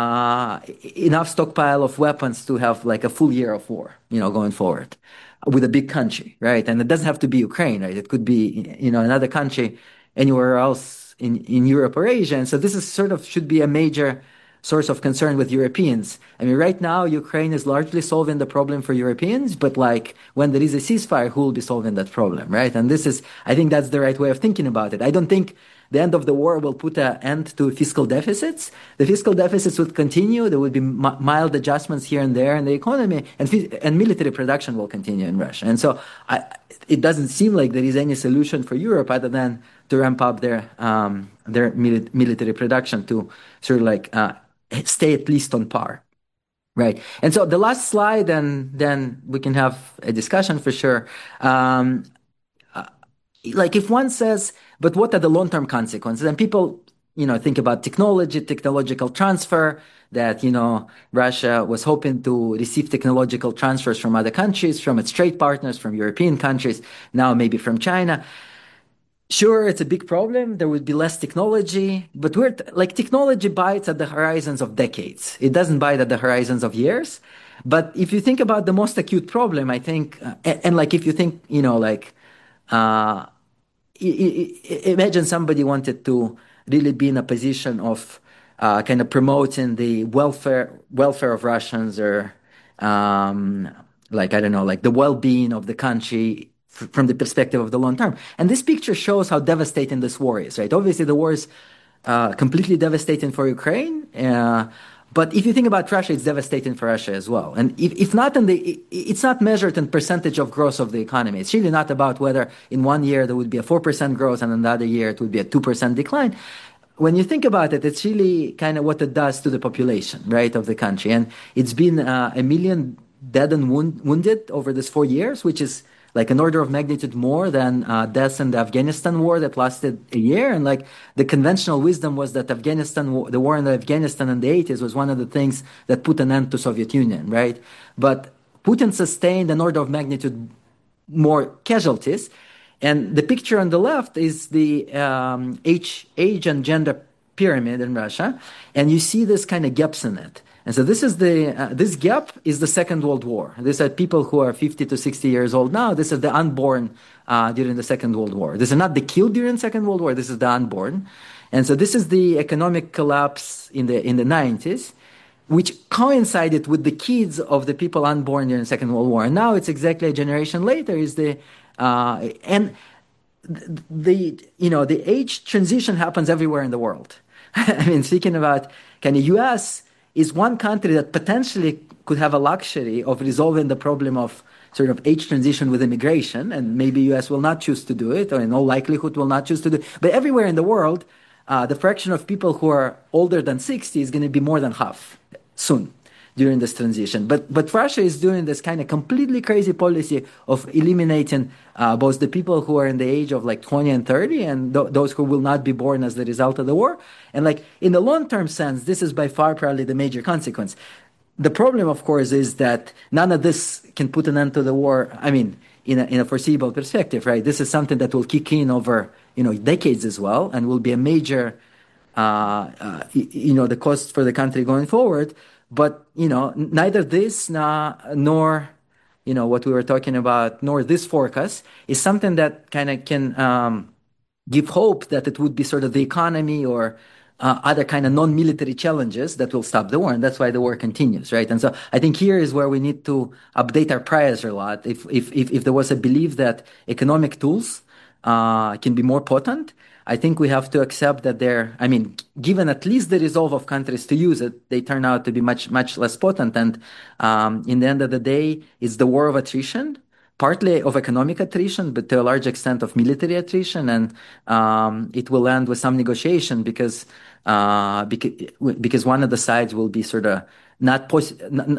uh, enough stockpile of weapons to have like a full year of war, you know, going forward with a big country, right? And it doesn't have to be Ukraine, right? It could be, you know, another country anywhere else in, in Europe or Asia. And so this is sort of should be a major source of concern with Europeans. I mean, right now, Ukraine is largely solving the problem for Europeans, but like when there is a ceasefire, who will be solving that problem, right? And this is, I think that's the right way of thinking about it. I don't think the end of the war will put an end to fiscal deficits. The fiscal deficits would continue. There would be m- mild adjustments here and there in the economy, and and military production will continue in Russia. And so I, it doesn't seem like there is any solution for Europe other than to ramp up their um, their mili- military production to sort of like uh, stay at least on par. Right. And so the last slide, and then we can have a discussion for sure. Um, like if one says, but what are the long-term consequences? And people, you know, think about technology, technological transfer, that, you know, Russia was hoping to receive technological transfers from other countries, from its trade partners, from European countries, now maybe from China. Sure, it's a big problem. There would be less technology, but we're t- like technology bites at the horizons of decades. It doesn't bite at the horizons of years. But if you think about the most acute problem, I think, uh, and, and like if you think, you know, like, uh, imagine somebody wanted to really be in a position of uh, kind of promoting the welfare welfare of Russians, or um, like I don't know, like the well-being of the country f- from the perspective of the long term. And this picture shows how devastating this war is, right? Obviously, the war is uh, completely devastating for Ukraine. Uh, But if you think about Russia, it's devastating for Russia as well. And if, if not in the, it's not measured in percentage of growth of the economy. It's really not about whether in one year there would be a four percent growth and another year it would be a two percent decline. When you think about it, it's really kind of what it does to the population, right, of the country. And it's been uh, a million dead and wound, wounded over these four years, which is like an order of magnitude more than uh, deaths in the Afghanistan war that lasted a year. And like the conventional wisdom was that Afghanistan, the war in Afghanistan in the eighties was one of the things that put an end to Soviet Union, right? But Putin sustained an order of magnitude more casualties. And the picture on the left is the um, age, age and gender pyramid in Russia. And you see this kind of gaps in it. And so this is the uh, this gap is the Second World War. These are people who are fifty to sixty years old now. This is the unborn uh, during the Second World War. This is not the killed during the Second World War. This is the unborn. And so this is the economic collapse in the in the nineties, which coincided with the kids of the people unborn during the Second World War. And now it's exactly a generation later. Is the uh, and the you know the age transition happens everywhere in the world. I mean, speaking about kind of U S is one country that potentially could have a luxury of resolving the problem of sort of age transition with immigration, and maybe U S will not choose to do it, or in all likelihood will not choose to do it. But everywhere in the world, uh, the fraction of people who are older than sixty is going to be more than half soon during this transition. But but Russia is doing this kind of completely crazy policy of eliminating uh, both the people who are in the age of like twenty and thirty and th- those who will not be born as the result of the war. And like in the long-term sense, this is by far probably the major consequence. The problem, of course, is that none of this can put an end to the war. I mean, in a, in a foreseeable perspective, right? This is something that will kick in over, you know, decades as well, and will be a major, uh, uh, you know, the cost for the country going forward. But, you know, neither this nor, nor, you know, what we were talking about, nor this forecast is something that kind of can um, give hope that it would be sort of the economy or uh, other kind of non-military challenges that will stop the war, and that's why the war continues, right? And so I think here is where we need to update our priors a lot. If if if, if there was a belief that economic tools uh, can be more potent, I think we have to accept that they're, I mean, given at least the resolve of countries to use it, they turn out to be much, much less potent. And um, in the end of the day, it's the war of attrition, partly of economic attrition, but to a large extent of military attrition. And um, it will end with some negotiation because, uh, because, because one of the sides will be sort of not pos-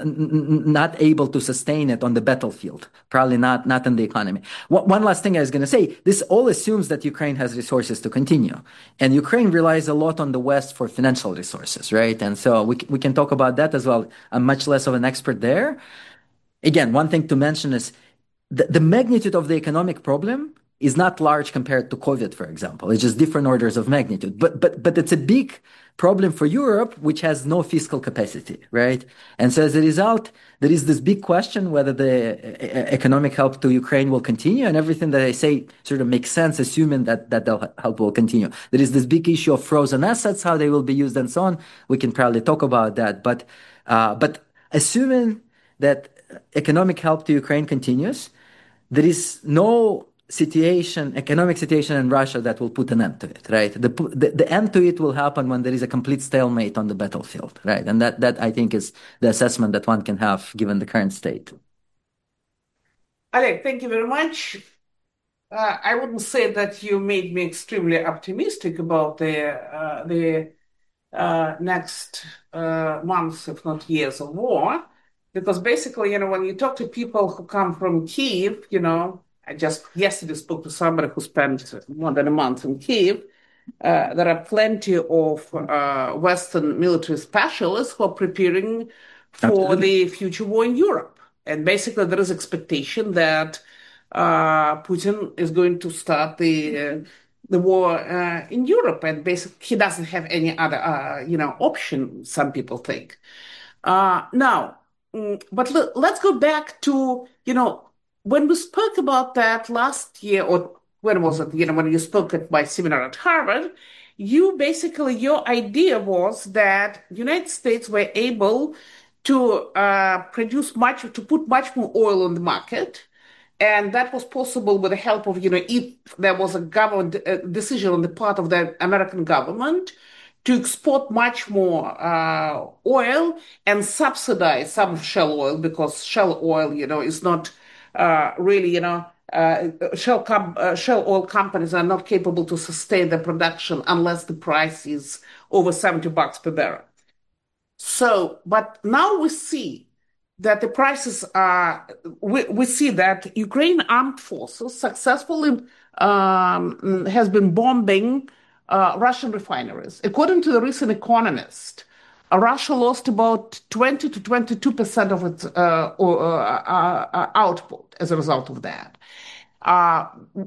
not able to sustain it on the battlefield, probably not not in the economy. One last thing I was going to say, this all assumes that Ukraine has resources to continue, and Ukraine relies a lot on the West for financial resources, right? And so we we can talk about that as well. I'm much less of an expert there. Again, one thing to mention is the, the magnitude of the economic problem is not large compared to COVID, for example. It's just different orders of magnitude. But but but it's a big problem for Europe, which has no fiscal capacity, right? And so as a result, there is this big question whether the economic help to Ukraine will continue, and everything that I say sort of makes sense, assuming that that the help will continue. There is this big issue of frozen assets, how they will be used, and so on. We can probably talk about that, but uh, but assuming that economic help to Ukraine continues, there is no situation, economic situation in Russia that will put an end to it, right? The, the, the end to it will happen when there is a complete stalemate on the battlefield, right? And that, that I think is the assessment that one can have given the current state. Oleg, thank you very much. Uh, I wouldn't say that you made me extremely optimistic about the uh, the uh, next uh, months, if not years, of war, because basically, you know, when you talk to people who come from Kiev, you know, I just yesterday spoke to somebody who spent more than a month in Kiev. Uh, there are plenty of uh, Western military specialists who are preparing for Absolutely. the future war in Europe. And basically, there is expectation that uh, Putin is going to start the uh, the war uh, in Europe, and basically he doesn't have any other uh, you know option. Some people think. Uh, now, mm, but l- let's go back to you know when we spoke about that last year, or when was it? You know, when you spoke at my seminar at Harvard, you basically your idea was that United States were able to uh, produce much, to put much more oil on the market. And that was possible with the help of, you know, if there was a government uh, decision on the part of the American government to export much more uh, oil and subsidize some shale oil, because shale oil, you know, is not uh, really, you know, uh, shale, com- uh, shale oil companies are not capable to sustain the production unless the price is over seventy bucks per barrel. So, but now we see that the prices are, we, we see that Ukraine armed forces successfully um, has been bombing uh, Russian refineries. According to the recent Economist, uh, Russia lost about twenty to twenty-two percent of its uh, uh, uh, output as a result of that. Uh,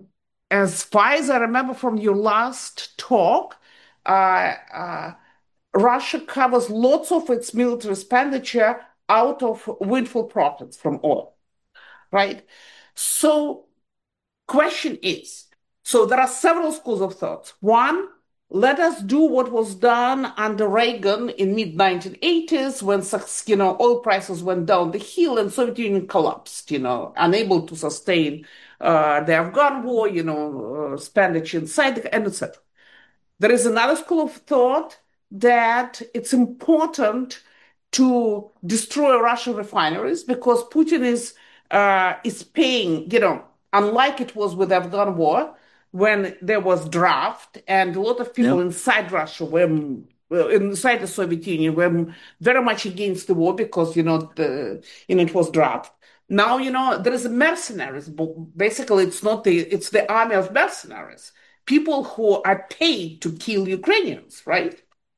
as far as I remember from your last talk, uh, uh, Russia covers lots of its military expenditure out of windfall profits from oil, right? So, question is, so there are several schools of thoughts. One, let us do what was done under Reagan in mid nineteen eighties when, you know, oil prices went down the hill and Soviet Union collapsed, you know, unable to sustain uh, the Afghan war, you know, uh, expenditure inside, and et cetera. There is another school of thought that it's important to destroy Russian refineries because Putin is uh, is paying, you know, unlike it was with the Afghan war, when there was draft and a lot of people Yep. inside Russia were well, inside the Soviet Union were very much against the war because you know the you know it was draft. Now you know there is mercenaries. Basically, it's not the it's the army of mercenaries, people who are paid to kill Ukrainians, right?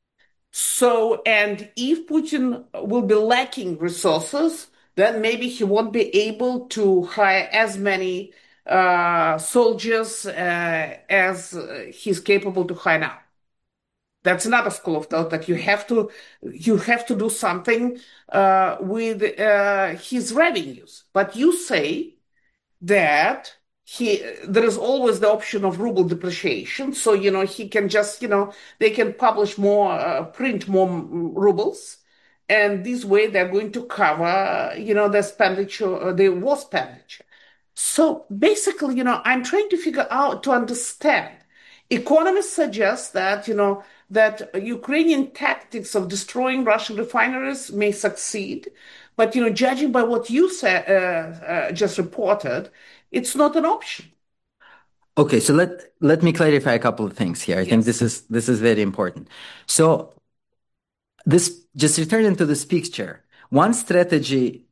So, and if Putin will be lacking resources, then maybe he won't be able to hire as many uh, soldiers uh, as uh, he's capable to hire now. That's another school of thought that you have to you have to do something uh, with uh, his revenues. But you say that he there is always the option of ruble depreciation, so you know he can just you know they can publish more, uh, print more rubles, and this way they're going to cover you know the expenditure, uh, the war expenditure. So basically, you know, I'm trying to figure out to understand. Economists suggest that, you know, that Ukrainian tactics of destroying Russian refineries may succeed. But, you know, judging by what you said, uh, uh, just reported, it's not an option. Okay, so let let me clarify a couple of things here. I Yes. think this is this is very important. So this just returning to this picture. One strategy,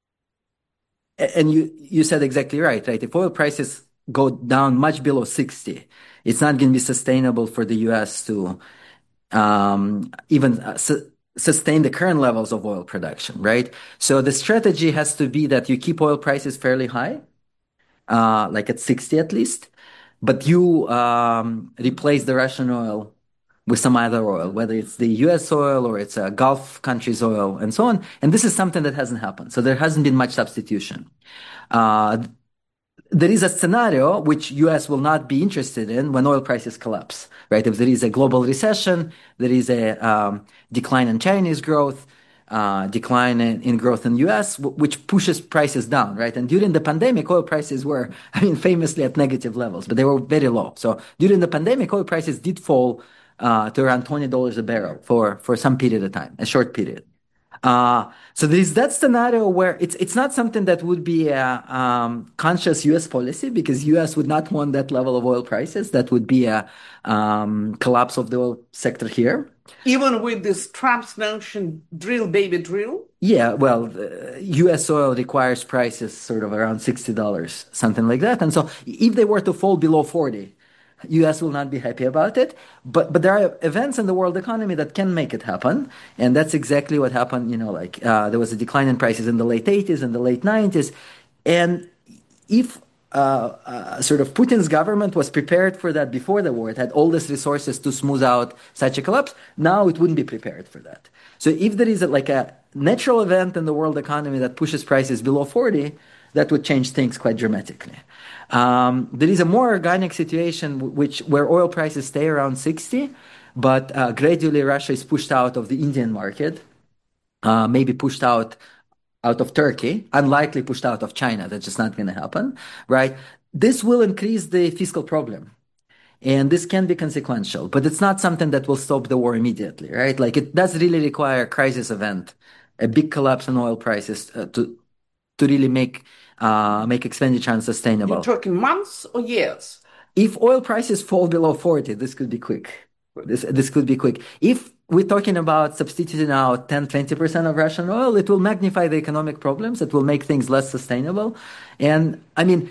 and you you said exactly right, right? If oil prices go down much below sixty, it's not going to be sustainable for the U S to um, even uh, su- sustain the current levels of oil production, right? So the strategy has to be that you keep oil prices fairly high, uh, like at sixty at least, but you um, replace the Russian oil with some other oil, whether it's the U S oil or it's a Gulf countries oil and so on. And this is something that hasn't happened. So there hasn't been much substitution. Uh, there is a scenario which U S will not be interested in when oil prices collapse, right? If there is a global recession, there is a um, decline in Chinese growth, uh, decline in, in growth in U S, w- which pushes prices down, right? And during the pandemic, oil prices were, I mean, famously at negative levels, but they were very low. So during the pandemic, oil prices did fall uh, to around twenty dollars a barrel for, for some period of time, a short period. Uh, so there is that scenario where it's it's not something that would be a um, conscious U S policy because U S would not want that level of oil prices. That would be a um, collapse of the oil sector here. Even with this Trump's notion, drill, baby, drill. Yeah, well, uh, U S oil requires prices sort of around sixty dollars, something like that. And so if they were to fall below forty, U S will not be happy about it. But but there are events in the world economy that can make it happen. And that's exactly what happened. You know, like uh, there was a decline in prices in the late eighties and the late nineties. And if uh, uh, sort of Putin's government was prepared for that before the war, it had all these resources to smooth out such a collapse, now it wouldn't be prepared for that. So if there is a, like a natural event in the world economy that pushes prices below forty, that would change things quite dramatically. Um, there is a more organic situation which where oil prices stay around sixty, but uh, gradually Russia is pushed out of the Indian market, uh, maybe pushed out out of Turkey, unlikely pushed out of China. That's just not going to happen, right? This will increase the fiscal problem. And this can be consequential, but it's not something that will stop the war immediately, right? Like it does really require a crisis event, a big collapse in oil prices uh, to to really make uh, make expenditure unsustainable. You're talking months or years? If oil prices fall below forty, this could be quick. This this could be quick. If we're talking about substituting out ten, twenty percent of Russian oil, it will magnify the economic problems. It will make things less sustainable. And I mean,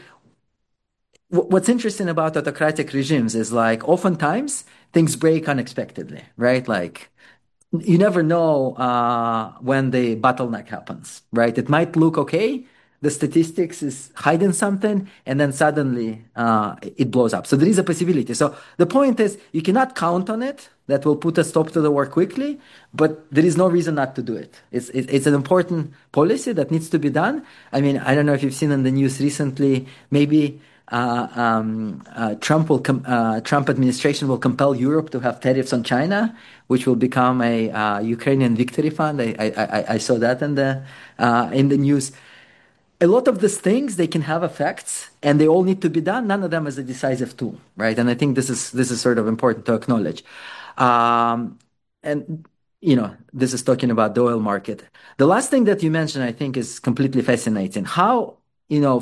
what's interesting about autocratic regimes is like oftentimes things break unexpectedly, right? Like you never know uh, when the bottleneck happens, right? It might look okay. The statistics is hiding something, and then suddenly uh, it blows up. So there is a possibility. So the point is, you cannot count on it. That will put a stop to the war quickly, but there is no reason not to do it. It's it, it's an important policy that needs to be done. I mean, I don't know if you've seen in the news recently, maybe uh, um, uh, Trump will com- uh, Trump administration will compel Europe to have tariffs on China, which will become a uh, Ukrainian victory fund. I, I, I, I saw that in the uh, in the news. A lot of these things they can have effects, and they all need to be done. None of them is a decisive tool, right? And I think this is this is sort of important to acknowledge. Um, and you know, this is talking about the oil market. The last thing that you mentioned, I think, is completely fascinating. How, you know,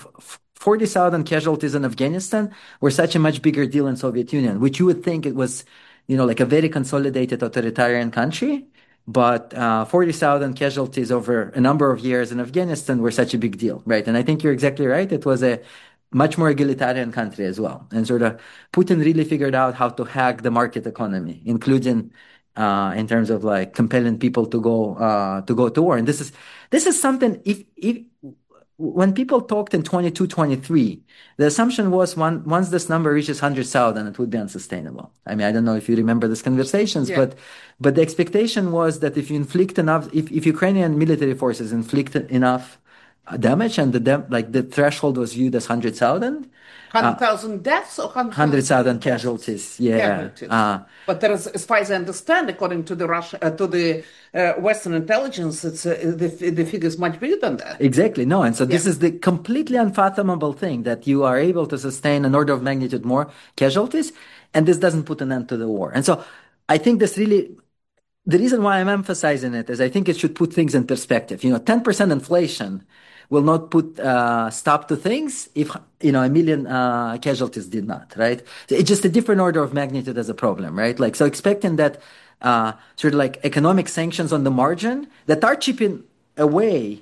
forty thousand casualties in Afghanistan were such a much bigger deal in Soviet Union, which you would think it was, you know, like a very consolidated authoritarian country. But uh, forty thousand casualties over a number of years in Afghanistan were such a big deal, right? And I think you're exactly right. It was a much more egalitarian country as well. And sort of Putin really figured out how to hack the market economy, including uh, in terms of like compelling people to go uh, to go to war. And this is this is something. If if when people talked in twenty-two, twenty-three, the assumption was one, once this number reaches one hundred thousand, it would be unsustainable. I mean, I don't know if you remember these conversations, yeah. but but the expectation was that if you inflict enough, if, if Ukrainian military forces inflict enough damage, and the dam- like the threshold was viewed as one hundred thousand, one hundred thousand uh, deaths or one hundred thousand casualties, yeah. Casualties. Uh, but there is, as far as I understand, according to the Russia, uh, to the uh, Western intelligence, it's uh, the the figure is much bigger than that. Exactly, no, and so this yeah. is the completely unfathomable thing that you are able to sustain an order of magnitude more casualties, and this doesn't put an end to the war. And so I think this really. The reason why I'm emphasizing it is I think it should put things in perspective. You know, ten percent inflation will not put uh, stop to things if, you know, a million uh, casualties did not, right? So it's just a different order of magnitude as a problem, right? Like, so expecting that uh, sort of like economic sanctions on the margin that are chipping away,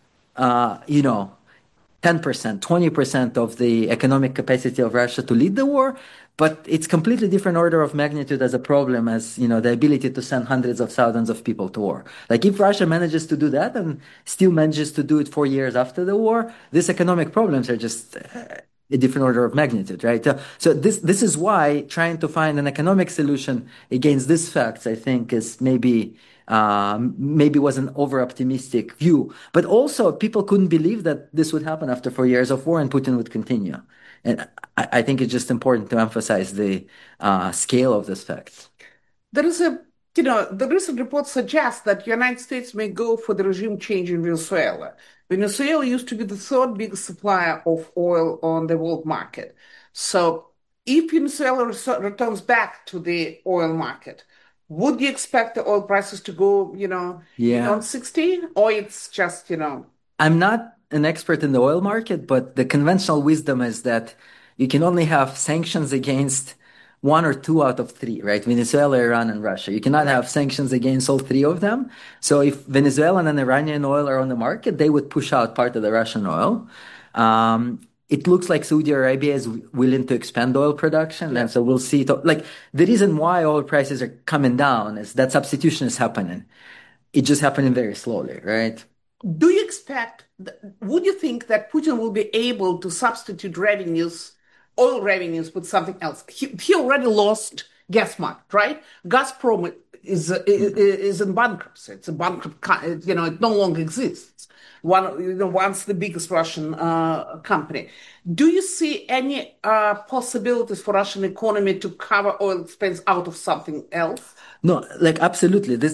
uh, you know, ten percent, twenty percent of the economic capacity of Russia to lead the war, but it's completely different order of magnitude as a problem as, you know, the ability to send hundreds of thousands of people to war. Like if Russia manages to do that and still manages to do it four years after the war, these economic problems are just a different order of magnitude, right? Uh, so this this is why trying to find an economic solution against these facts, I think, is maybe uh, maybe was an over-optimistic view. But also, people couldn't believe that this would happen after four years of war and Putin would continue. And I, I think it's just important to emphasize the uh, scale of this fact. There is a, you know, the recent report suggests that the United States may go for the regime change in Venezuela. Venezuela used to be the third biggest supplier of oil on the world market. So if Venezuela returns back to the oil market, would you expect the oil prices to go, you know, yeah. beyond sixty? Or it's just, you know... I'm not an expert in the oil market, but the conventional wisdom is that you can only have sanctions against one or two out of three, right? Venezuela, Iran, and Russia. You cannot have sanctions against all three of them. So if Venezuelan and Iranian oil are on the market, they would push out part of the Russian oil. Um, it looks like Saudi Arabia is willing to expand oil production. Yeah. And so we'll see. To, like the reason why oil prices are coming down is that substitution is happening. It's just happening very slowly, right? Do you expect, would you think that Putin will be able to substitute revenues, oil revenues, with something else? He, he already lost gas market, right? Gazprom is, is, is in bankruptcy. It's a bankrupt, you know, it no longer exists. One, you know, once the biggest Russian uh, company. Do you see any uh, possibilities for Russian economy to cover oil expense out of something else? No, like absolutely. This,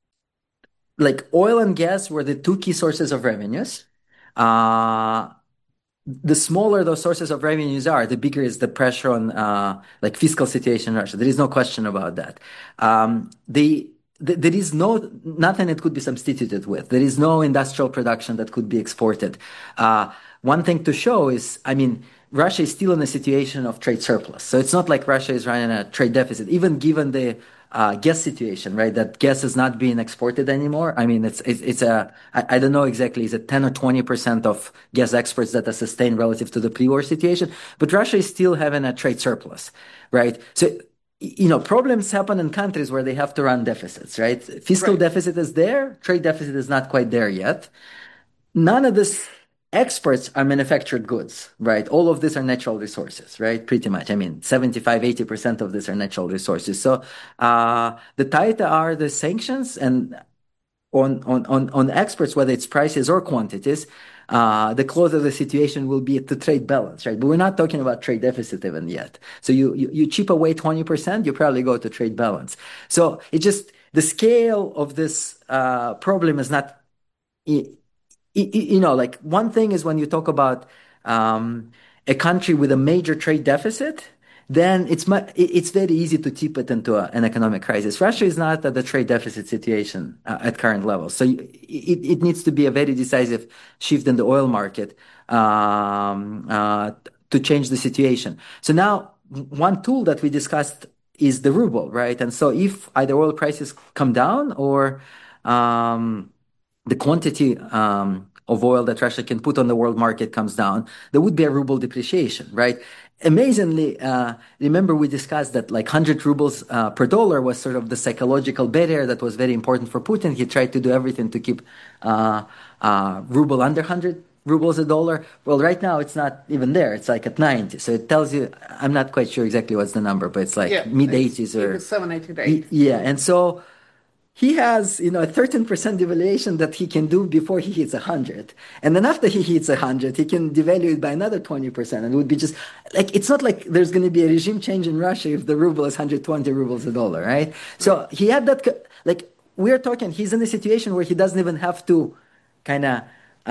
like oil and gas were the two key sources of revenues. Uh, the smaller those sources of revenues are, the bigger is the pressure on uh, like fiscal situation in Russia. There is no question about that. Um, the There is no, nothing it could be substituted with. There is no industrial production that could be exported. Uh, one thing to show is, I mean, Russia is still in a situation of trade surplus. So it's not like Russia is running a trade deficit, even given the uh, gas situation, right? That gas is not being exported anymore. I mean, it's, it's, it's a, I, I don't know exactly, is it ten or twenty percent of gas exports that are sustained relative to the pre-war situation? But Russia is still having a trade surplus, right? So, you know, problems happen in countries where they have to run deficits, right? Fiscal right. deficit is there. Trade deficit is not quite there yet. None of these exports are manufactured goods, right? All of these are natural resources, right? Pretty much. I mean, seventy-five, eighty percent of these are natural resources. So, uh, the tighter are the sanctions and on, on, on, on exports, whether it's prices or quantities, uh, the close of the situation will be to trade balance, right? But we're not talking about trade deficit even yet. So you, you, you chip away twenty percent, you probably go to trade balance. So it just, the scale of this uh, problem is not, you know, like one thing is when you talk about um, a country with a major trade deficit, then it's mu- it's very easy to tip it into a, an economic crisis. Russia is not at the trade deficit situation uh, at current levels, so it, it needs to be a very decisive shift in the oil market um, uh, to change the situation. So now, one tool that we discussed is the ruble, right? And so if either oil prices come down or um, the quantity um, of oil that Russia can put on the world market comes down, there would be a ruble depreciation, right? Amazingly, uh, remember we discussed that like one hundred rubles uh, per dollar was sort of the psychological barrier that was very important for Putin. He tried to do everything to keep uh, uh, ruble under one hundred rubles a dollar. Well, right now it's not even there. It's like at ninety. So it tells you, I'm not quite sure exactly what's the number, but it's like Yeah, mid eighties or seven eighty-eight. yeah. And so he has, you know, a thirteen percent devaluation that he can do before he hits one hundred. And then after he hits one hundred, he can devalue it by another twenty percent. And it would be just like, it's not like there's going to be a regime change in Russia if the ruble is one hundred twenty rubles a dollar, right? So he had that, like, we're talking, he's in a situation where he doesn't even have to kind of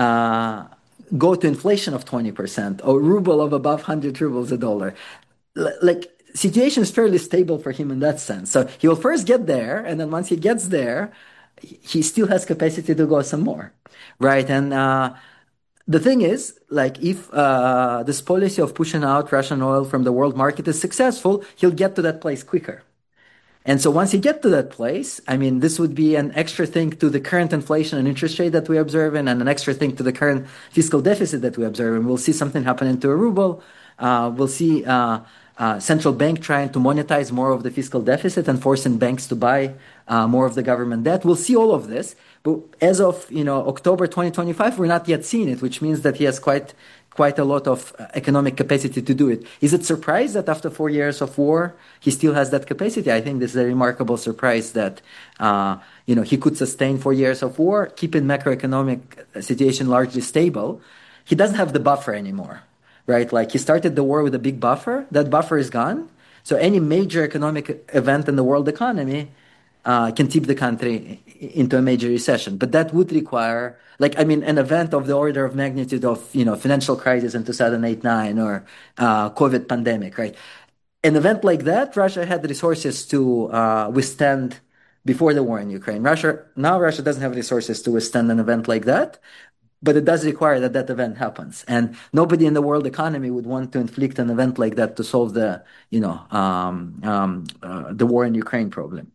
uh, go to inflation of twenty percent or ruble of above one hundred rubles a dollar. L- like, situation is fairly stable for him in that sense. So he will first get there, and then once he gets there, he still has capacity to go some more, right? And uh, the thing is, like, if uh, this policy of pushing out Russian oil from the world market is successful, he'll get to that place quicker. And so once you get to that place, I mean, this would be an extra thing to the current inflation and interest rate that we observe in, and an extra thing to the current fiscal deficit that we observe. And we'll see something happening to a ruble. Uh, we'll see uh, uh, central bank trying to monetize more of the fiscal deficit and forcing banks to buy uh, more of the government debt. We'll see all of this. But as of, you know, October twenty twenty-five, we're not yet seeing it, which means that he has quite quite a lot of economic capacity to do it. Is it surprise that after four years of war, he still has that capacity? I think this is a remarkable surprise that, uh, you know, he could sustain four years of war, keeping macroeconomic situation largely stable. He doesn't have the buffer anymore, right? Like he started the war with a big buffer. That buffer is gone. So any major economic event in the world economy uh, can tip the country into a major recession. But that would require, like, I mean, an event of the order of magnitude of, you know, financial crisis in two thousand eight nine or uh, COVID pandemic, right? An event like that, Russia had resources to uh, withstand before the war in Ukraine. Russia, now Russia doesn't have resources to withstand an event like that, but it does require that that event happens. And nobody in the world economy would want to inflict an event like that to solve the, you know, um, um, uh, the war in Ukraine problem.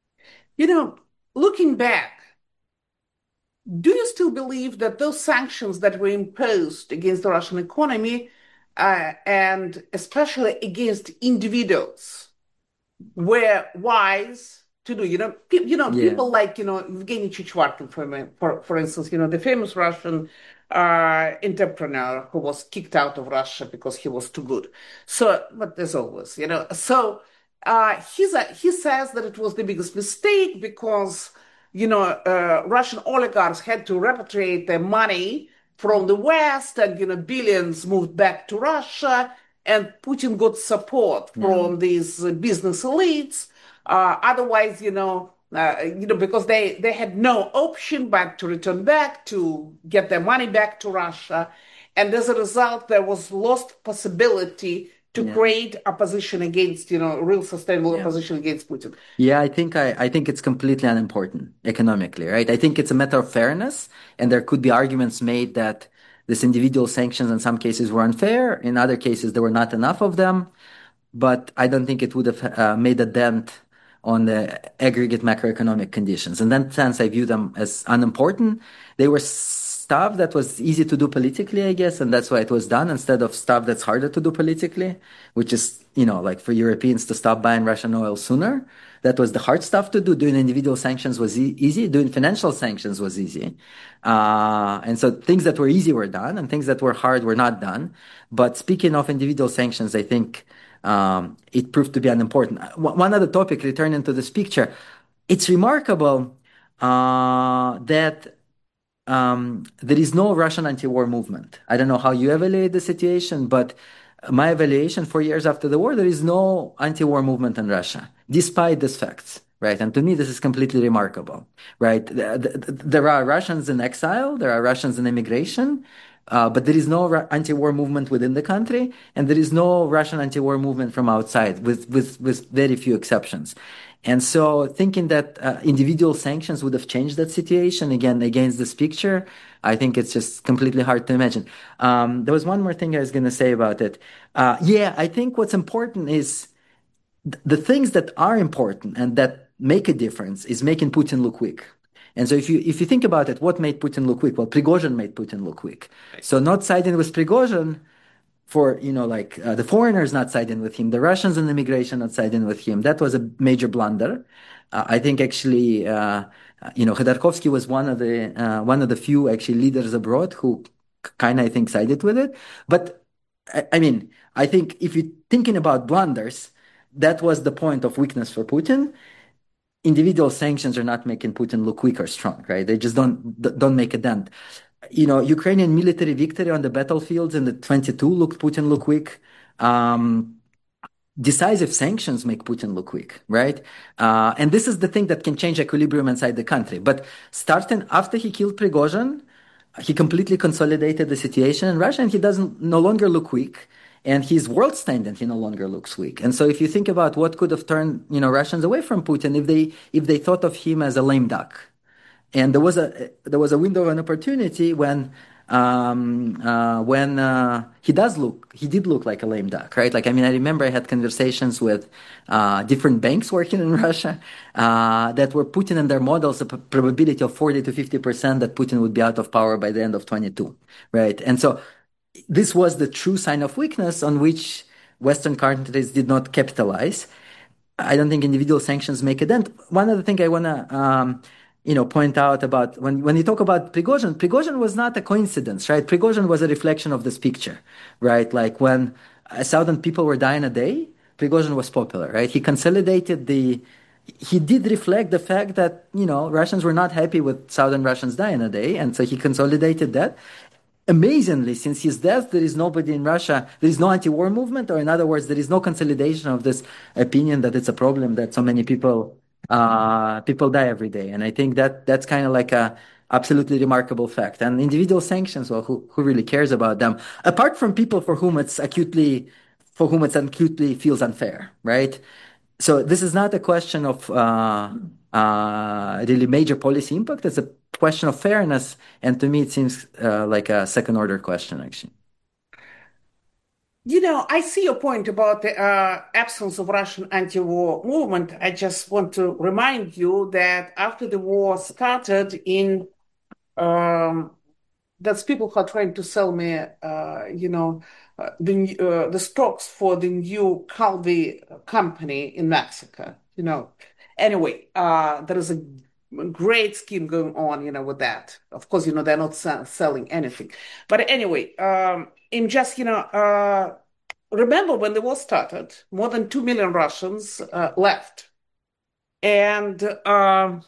You know, looking back, do you still believe that those sanctions that were imposed against the Russian economy, uh, and especially against individuals, were wise to do? You know, pe- you know, Yeah. people like, you know, Evgeny Chichvarkin, for, me- for, for instance, you know, the famous Russian uh, entrepreneur who was kicked out of Russia because he was too good. So, but as always, you know, so uh, he's a, he says that it was the biggest mistake because, you know, uh, Russian oligarchs had to repatriate their money from the West, and, you know, billions moved back to Russia, and Putin got support Yeah. from these uh, business elites. Uh, otherwise, you know, uh, you know, because they, they had no option but to return back, to get their money back to Russia. And as a result, there was lost possibility to Yeah. create opposition against, you know, real sustainable Yeah. opposition against Putin. Yeah, I think I, I think it's completely unimportant economically, right? I think it's a matter of fairness, and there could be arguments made that this individual sanctions in some cases were unfair, in other cases there were not enough of them, but I don't think it would have uh, made a dent on the aggregate macroeconomic conditions. In that sense, I view them as unimportant. They were stuff that was easy to do politically, I guess, and that's why it was done instead of stuff that's harder to do politically, which is, you know, like for Europeans to stop buying Russian oil sooner. That was the hard stuff to do. Doing individual sanctions was e- easy. Doing financial sanctions was easy. Uh, and so things that were easy were done, and things that were hard were not done. But speaking of individual sanctions, I think um, it proved to be unimportant. One other topic, returning to this picture, it's remarkable uh, that um, there is no Russian anti-war movement. I don't know how you evaluate the situation, but my evaluation four years after the war, there is no anti-war movement in Russia, despite these facts, right? And to me, this is completely remarkable, right? There are Russians in exile, there are Russians in immigration, uh, but there is no anti-war movement within the country, and there is no Russian anti-war movement from outside, with with with very few exceptions. And so thinking that uh, individual sanctions would have changed that situation again against this picture, I think it's just completely hard to imagine. Um, there was one more thing I was going to say about it. Uh, yeah, I think what's important is th- the things that are important and that make a difference is making Putin look weak. And so if you if you think about it, what made Putin look weak? Well, Prigozhin made Putin look weak. So not siding with Prigozhin for, you know, like uh, the foreigners not siding with him, the Russians and immigration not siding with him. That was a major blunder. Uh, I think actually, uh, you know, Khodorkovsky was one of the uh, one of the few actually leaders abroad who kind of, I think, sided with it. But I, I mean, I think if you're thinking about blunders, that was the point of weakness for Putin. Individual sanctions are not making Putin look weak or strong, right? They just don't don't make a dent. You know, Ukrainian military victory on the battlefields in the twenty-two looked Putin look weak. Um, decisive sanctions make Putin look weak, right? Uh, and this is the thing that can change equilibrium inside the country. But starting after he killed Prigozhin, he completely consolidated the situation in Russia, and he doesn't no longer look weak. And his world standing, he no longer looks weak. And so, if you think about what could have turned, you know, Russians away from Putin, if they if they thought of him as a lame duck, and there was a there was a window of an opportunity when um, uh, when uh, he does look he did look like a lame duck, right? Like, I mean, I remember I had conversations with uh, different banks working in Russia uh, that were putting in their models a p- probability of forty to fifty percent that Putin would be out of power by the end of twenty-two, right? And so this was the true sign of weakness on which Western countries did not capitalize. I don't think individual sanctions make a dent. One other thing I want to, um, you know, point out about when, when you talk about Prigozhin, Prigozhin was not a coincidence, right? Prigozhin was a reflection of this picture, right? Like when a thousand people were dying a day, Prigozhin was popular, right? He consolidated the, he did reflect the fact that, you know, Russians were not happy with Southern Russians dying a day. And so he consolidated that. Amazingly, since his death, there is nobody in Russia, there is no anti-war movement, or in other words, there is no consolidation of this opinion that it's a problem that so many people uh, people die every day. And I think that that's kind of like a absolutely remarkable fact. And individual sanctions, well, who who really cares about them? Apart from people for whom it's acutely for whom it's acutely feels unfair, right? So this is not a question of uh, uh, really major policy impact. It's a question of fairness, and to me, it seems uh, like a second-order question, actually. You know, I see your point about the uh, absence of Russian anti-war movement. I just want to remind you that after the war started in um, there's people who are trying to sell me, uh, you know, uh, the uh, the stocks for the new Calvi company in Mexico. You know, anyway, uh, there is a great scheme going on, you know, with that. Of course, you know, they're not se- selling anything, but anyway, um, in just you know, uh, remember when the war started, more than two million Russians uh, left, and. Um,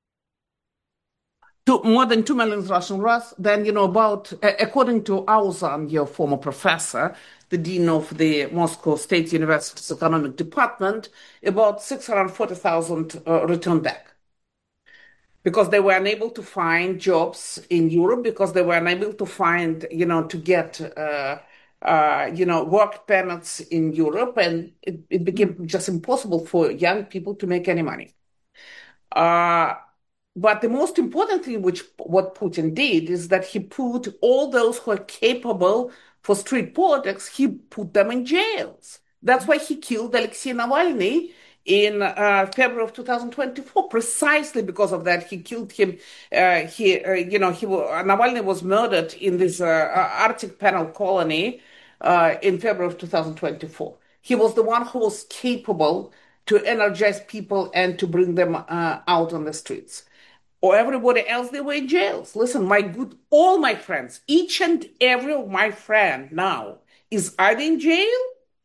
Two, more than two million Russian Rus, then, you know, about, uh, according to Auzan, your former professor, the dean of the Moscow State University's economic department, about six hundred forty thousand uh, returned back because they were unable to find jobs in Europe, because they were unable to find, you know, to get, uh, uh, you know, work permits in Europe, and it, it became just impossible for young people to make any money. Uh, But the most important thing, which what Putin did, is that he put all those who are capable for street politics, he put them in jails. That's why he killed Alexei Navalny in uh, February of two thousand twenty-four. Precisely because of that, he killed him. Uh, he, uh, you know, he Navalny was murdered in this uh, Arctic penal colony uh, in February of two thousand twenty-four. He was the one who was capable to energize people and to bring them uh, out on the streets. Or everybody else, they were in jails. Listen, my good, all my friends, each and every of my friend now is either in jail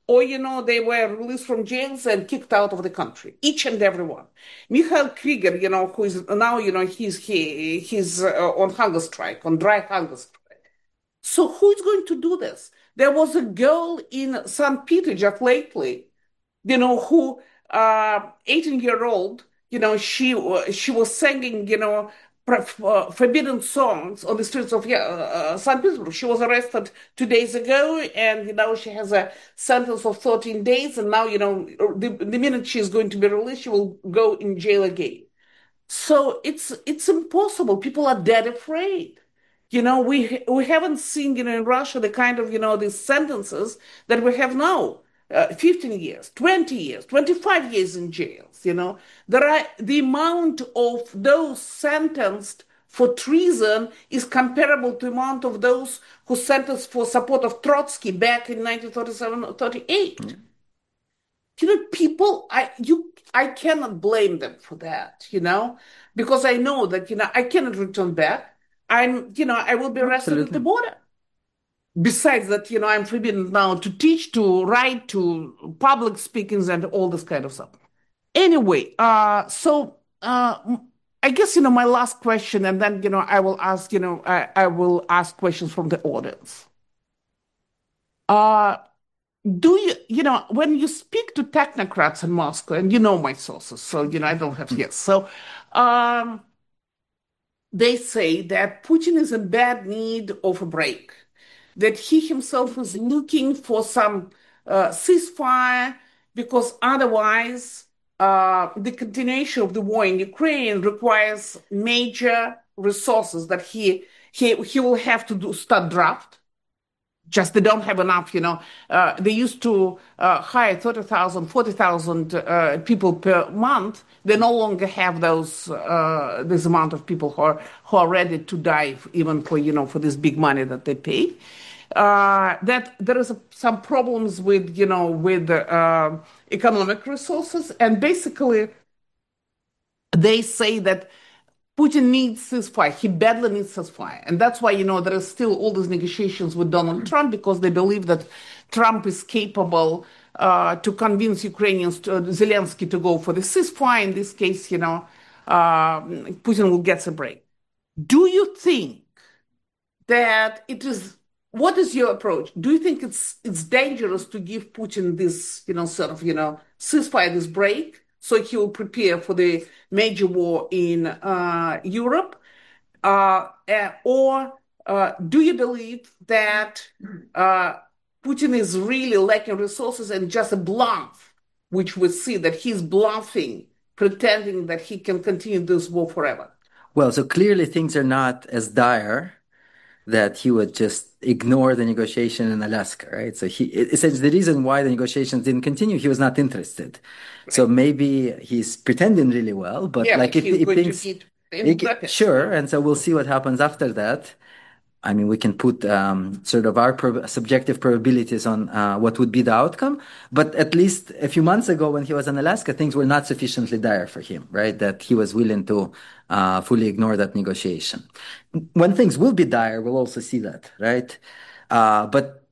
or, you know, they were released from jails and kicked out of the country, each and every one. Mikhail Krieger, you know, who is now, you know, he's he he's uh, on hunger strike, on dry hunger strike. So who is going to do this? There was a girl in Saint Peter just lately, you know, who uh, eighteen year old, you know, she she was singing, you know, uh, forbidden songs on the streets of uh, uh, Saint Petersburg. She was arrested two days ago, and you know she has a sentence of thirteen days. And now, you know, the, the minute she's going to be released, she will go in jail again. So it's it's impossible. People are dead afraid. You know, we we haven't seen, you know, in Russia the kind of, you know, these sentences that we have now. Uh, fifteen years, twenty years, twenty-five years in jails, you know. There are the amount of those sentenced for treason is comparable to the amount of those who sentenced for support of Trotsky back in nineteen thirty-seven or thirty-eight. Mm. You know, people, I you I cannot blame them for that, you know, because I know that, you know, I cannot return back. I'm, you know, I will be arrested Absolutely. At the border. Besides that, you know, I'm forbidden now to teach, to write, to public speakings and all this kind of stuff. Anyway, uh, so uh, I guess, you know, my last question, and then, you know, I will ask, you know, I, I will ask questions from the audience. Uh, do you, you know, when you speak to technocrats in Moscow, and you know my sources, so, you know, I don't have, yes. So um, they say that Putin is in bad need of a break, that he himself is looking for some uh, ceasefire, because otherwise uh, the continuation of the war in Ukraine requires major resources that he he he will have to do start draft. Just they don't have enough, you know. Uh, they used to uh, hire thirty thousand, forty thousand uh, people per month. They no longer have those uh, this amount of people who are who are ready to die, even for, you know, for this big money that they pay. Uh, that there is a, some problems with, you know, with uh, economic resources, and basically they say that Putin needs ceasefire. He badly needs ceasefire. And that's why, you know, there is still all these negotiations with Donald Trump, because they believe that Trump is capable uh, to convince Ukrainians, to, uh, Zelensky, to go for the ceasefire. In this case, you know, uh, Putin will get a break. Do you think that it is, what is your approach? Do you think it's it's dangerous to give Putin this, you know, sort of, you know, ceasefire, this break, so he will prepare for the major war in uh, Europe? Uh, uh, or uh, do you believe that uh, Putin is really lacking resources and just a bluff, which we see that he's bluffing, pretending that he can continue this war forever? Well, so clearly things are not as dire that he would just ignore the negotiation in Alaska, right? So he, essentially, the reason why the negotiations didn't continue, he was not interested. Right. So maybe he's pretending really well, but yeah, like if, if things, it, sure. And so we'll see what happens after that. I mean, we can put um, sort of our prob- subjective probabilities on uh, what would be the outcome. But at least a few months ago, when he was in Alaska, things were not sufficiently dire for him, right? That he was willing to uh, fully ignore that negotiation. When things will be dire, we'll also see that, right? Uh, but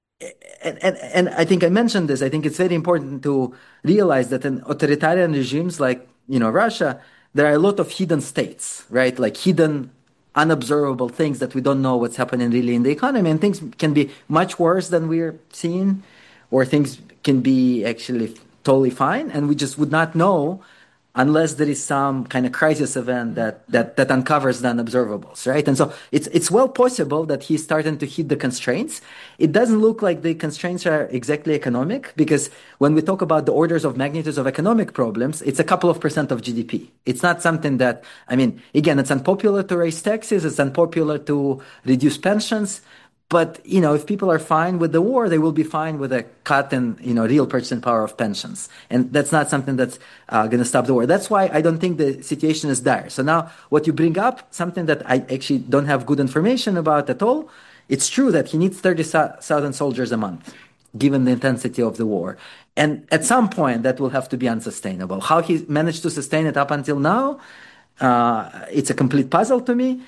and, and and I think I mentioned this. I think it's very important to realize that in authoritarian regimes like, you know, Russia, there are a lot of hidden states, right? Like hidden, unobservable things that we don't know what's happening really in the economy, and things can be much worse than we're seeing, or things can be actually totally fine, and we just would not know unless there is some kind of crisis event that that that uncovers the unobservables, right? And so it's it's well possible that he's starting to hit the constraints. It doesn't look like the constraints are exactly economic, because when we talk about the orders of magnitudes of economic problems, it's a couple of percent of G D P. It's not something that, I mean, again, it's unpopular to raise taxes, it's unpopular to reduce pensions. But, you know, if people are fine with the war, they will be fine with a cut in, you know, real purchasing power of pensions. And that's not something that's uh, going to stop the war. That's why I don't think the situation is dire. So now what you bring up, something that I actually don't have good information about at all, it's true that he needs thirty thousand soldiers a month, given the intensity of the war. And at some point, that will have to be unsustainable. How he managed to sustain it up until now, uh, it's a complete puzzle to me.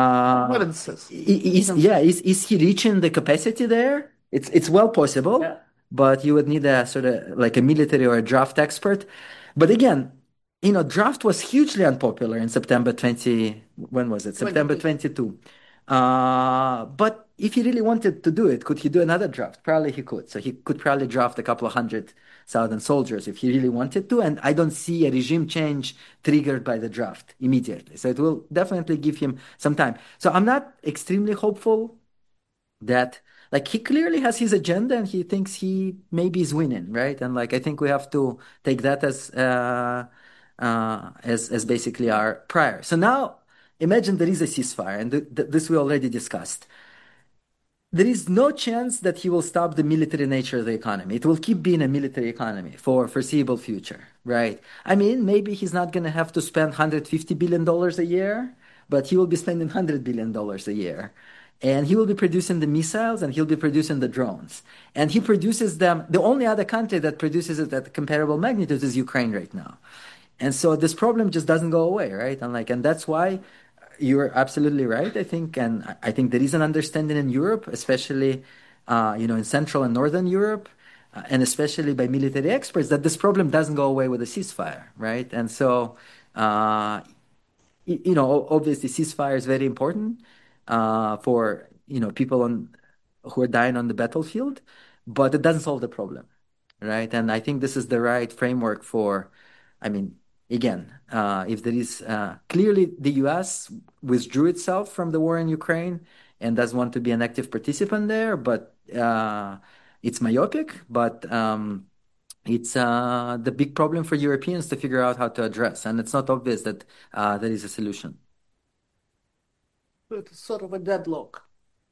Uh, is, yeah, is, is he reaching the capacity there? It's it's well possible. Yeah. but you would need a sort of like a military or a draft expert. But again, you know, draft was hugely unpopular in September twenty, when was it? September twenty-two. twenty-two. Uh, but if he really wanted to do it, could he do another draft? Probably he could. So he could probably draft a couple of hundred thousand soldiers if he really wanted to. And I don't see a regime change triggered by the draft immediately. So it will definitely give him some time. So I'm not extremely hopeful that like he clearly has his agenda and he thinks he maybe is winning, right? And like I think we have to take that as uh, uh, as as basically our prior. So now imagine there is a ceasefire, and th th this we already discussed. There is no chance that he will stop the military nature of the economy. It will keep being a military economy for foreseeable future, right? I mean, maybe he's not going to have to spend one hundred fifty billion dollars a year, but he will be spending one hundred billion dollars a year. And he will be producing the missiles and he'll be producing the drones. And he produces them. The only other country that produces it at comparable magnitude is Ukraine right now. And so this problem just doesn't go away, right? And like, and that's why you're absolutely right, I think. And I I think there is an understanding in Europe, especially, uh, you know, in Central and Northern Europe, uh, and especially by military experts, that this problem doesn't go away with a ceasefire, right? And so, uh, y- you know, obviously ceasefire is very important uh, for, you know, people on who are dying on the battlefield, but it doesn't solve the problem, right? And I think this is the right framework for, I mean, again, uh, if there is uh, clearly the U S withdrew itself from the war in Ukraine and doesn't want to be an active participant there, but uh, it's myopic, but um, it's uh, the big problem for Europeans to figure out how to address, and it's not obvious that uh, there is a solution. It's sort of a deadlock.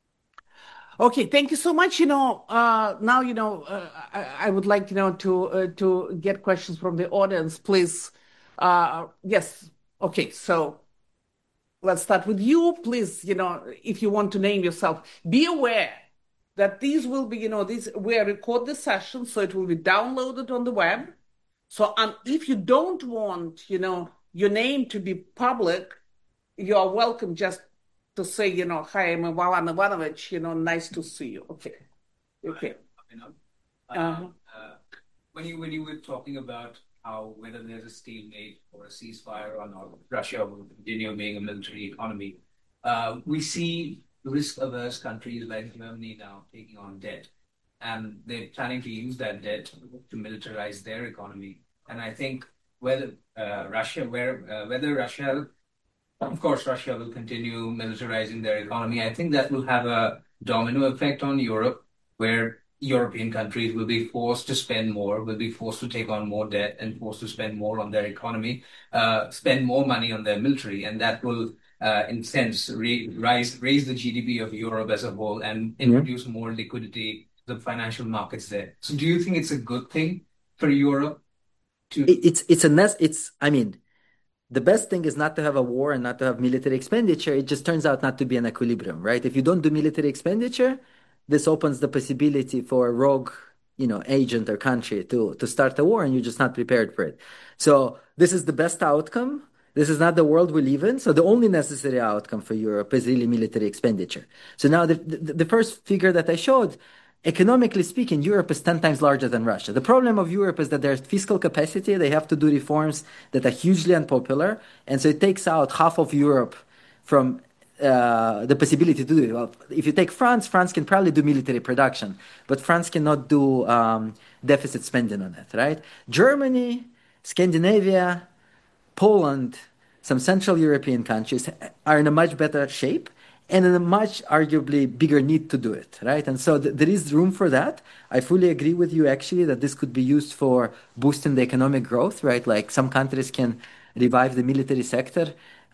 Okay, thank you so much. You know, uh, now, you know, uh, I, I would like, you know, to uh, to get questions from the audience, please. Uh, yes. Okay, so let's start with you. Please, you know, if you want to name yourself, be aware that these will be, you know, these we record the session, so it will be downloaded on the web. So, um, if you don't want, you know, your name to be public, you are welcome just to say, you know, hi, I'm Ivan Ivanovich, you know, nice to see you. Okay. Okay. Abhinav. Uh-huh. Um, uh, when you when you were talking about how whether there's a stalemate or a ceasefire or not, Russia will continue being a military economy. Uh, we see risk-averse countries like Germany now taking on debt, and they're planning to use that debt to militarize their economy. And I think whether uh, Russia, where uh, whether Russia of course, Russia will continue militarizing their economy. I think that will have a domino effect on Europe, where European countries will be forced to spend more, will be forced to take on more debt and forced to spend more on their economy, uh, spend more money on their military, and that will, uh, in sense, re- rise raise the G D P of Europe as a whole and Yeah. introduce more liquidity to the financial markets there. So, do you think it's a good thing for Europe to? It, it's it's a nest. It's I mean, the best thing is not to have a war and not to have military expenditure. It just turns out not to be an equilibrium, right? If you don't do military expenditure, this opens the possibility for a rogue, you know, agent or country to to start a war, and you're just not prepared for it. So this is the best outcome. This is not the world we live in. So the only necessary outcome for Europe is really military expenditure. So now the the, the first figure that I showed, economically speaking, Europe is ten times larger than Russia. The problem of Europe is that there's fiscal capacity. They have to do reforms that are hugely unpopular. And so it takes out half of Europe from uh, the possibility to do it. Well, if you take France, France can probably do military production, but France cannot do um, deficit spending on it, right? Germany, Scandinavia, Poland, some Central European countries are in a much better shape and in a much arguably bigger need to do it, right? And so th- there is room for that. I fully agree with you actually that this could be used for boosting the economic growth, right? Like some countries can revive the military sector.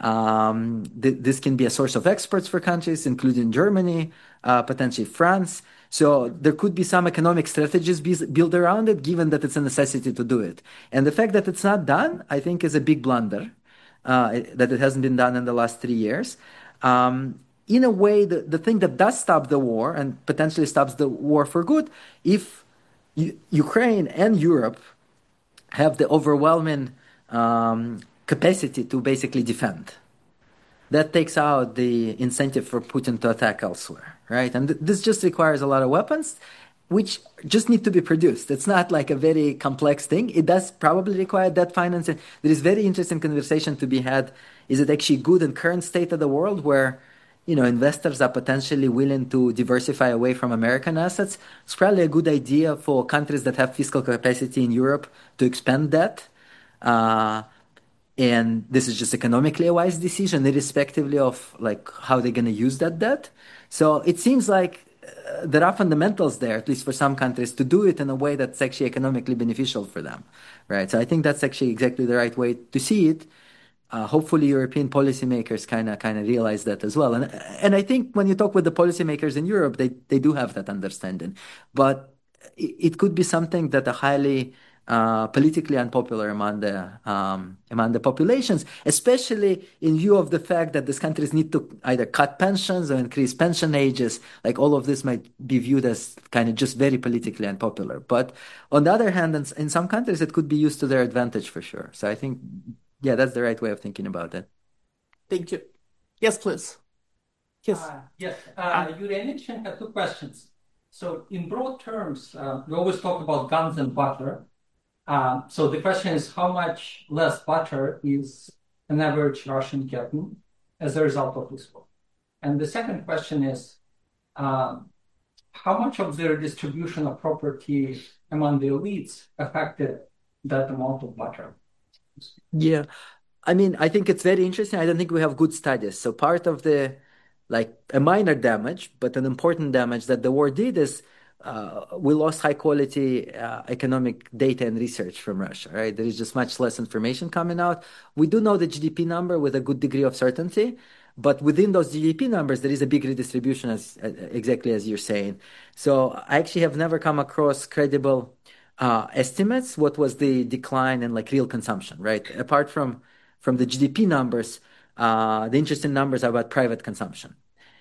Um, th- this can be a source of exports for countries, including Germany, uh, potentially France. So there could be some economic strategies be- built around it, given that it's a necessity to do it. And the fact that it's not done, I think, is a big blunder, uh, that it hasn't been done in the last three years. Um, in a way, the, the thing that does stop the war and potentially stops the war for good, if U- Ukraine and Europe have the overwhelming um, capacity to basically defend, that takes out the incentive for Putin to attack elsewhere, right? And th- this just requires a lot of weapons. which just need to be produced. It's not like a very complex thing. It does probably require debt financing. There is very interesting conversation to be had. Is it actually good in current state of the world where, you know, investors are potentially willing to diversify away from American assets? It's probably a good idea for countries that have fiscal capacity in Europe to expand debt. Uh, and this is just economically a wise decision, irrespectively of like how they're going to use that debt. So it seems like uh, there are fundamentals there, at least for some countries, to do it in a way that's actually economically beneficial for them, right? So I think that's actually exactly the right way to see it. Uh, hopefully, European policymakers kind of kind of realize that as well. And and I think when you talk with the policymakers in Europe, they they do have that understanding, but it, it could be something that are highly uh, politically unpopular among the um, among the populations, especially in view of the fact that these countries need to either cut pensions or increase pension ages. Like all of this might be viewed as kind of just very politically unpopular. But on the other hand, in, in some countries, it could be used to their advantage for sure. So I think. Yeah, that's the right way of thinking about it. Thank you. Yes, please. Yes. Uh, yes, uh, your election had two questions. So in broad terms, uh, we always talk about guns and butter. Uh, so the question is, how much less butter is an average Russian getting as a result of this war? And the second question is, uh, how much of the redistribution of property among the elites affected that amount of butter? Yeah. I mean, I think it's very interesting. I don't think we have good studies. So part of the, like a minor damage, but an important damage that the war did is uh, we lost high quality uh, economic data and research from Russia, right? There is just much less information coming out. We do know the G D P number with a good degree of certainty, but within those G D P numbers, there is a big redistribution, as uh, exactly as you're saying. So I actually have never come across credible uh, estimates. What was the decline in like real consumption, right? Apart from from the G D P numbers, uh, the interesting numbers are about private consumption.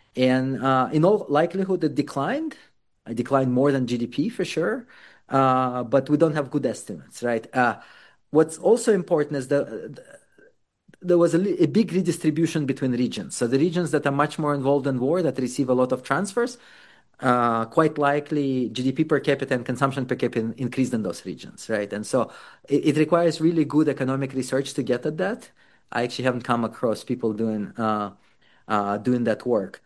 And uh, in all likelihood, it declined. It declined more than G D P for sure, uh, but we don't have good estimates, right? Uh, what's also important is that the, there was a, a big redistribution between regions. So the regions that are much more involved in war, that receive a lot of transfers, uh, quite likely G D P per capita and consumption per capita increased in those regions, right? And so it, it requires really good economic research to get at that. I actually haven't come across people doing uh, uh, doing that work.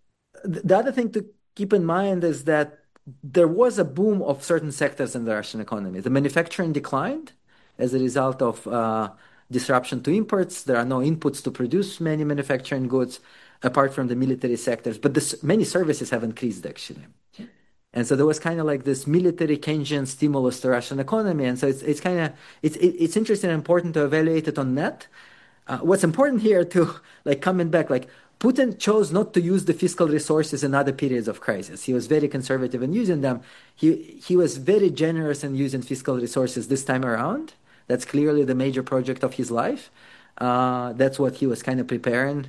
The other thing to keep in mind is that there was a boom of certain sectors in the Russian economy. The manufacturing declined as a result of uh, disruption to imports. There are no inputs to produce many manufacturing goods apart from the military sectors, but this, many services have increased actually. And so there was kind of like this military Keynesian stimulus to Russian economy. And so it's it's kind of it's it's interesting and important to evaluate it on net. Uh, what's important here to like coming back, like Putin chose not to use the fiscal resources in other periods of crisis. He was very conservative in using them. He he was very generous in using fiscal resources this time around. That's clearly the major project of his life. Uh, that's what he was kind of preparing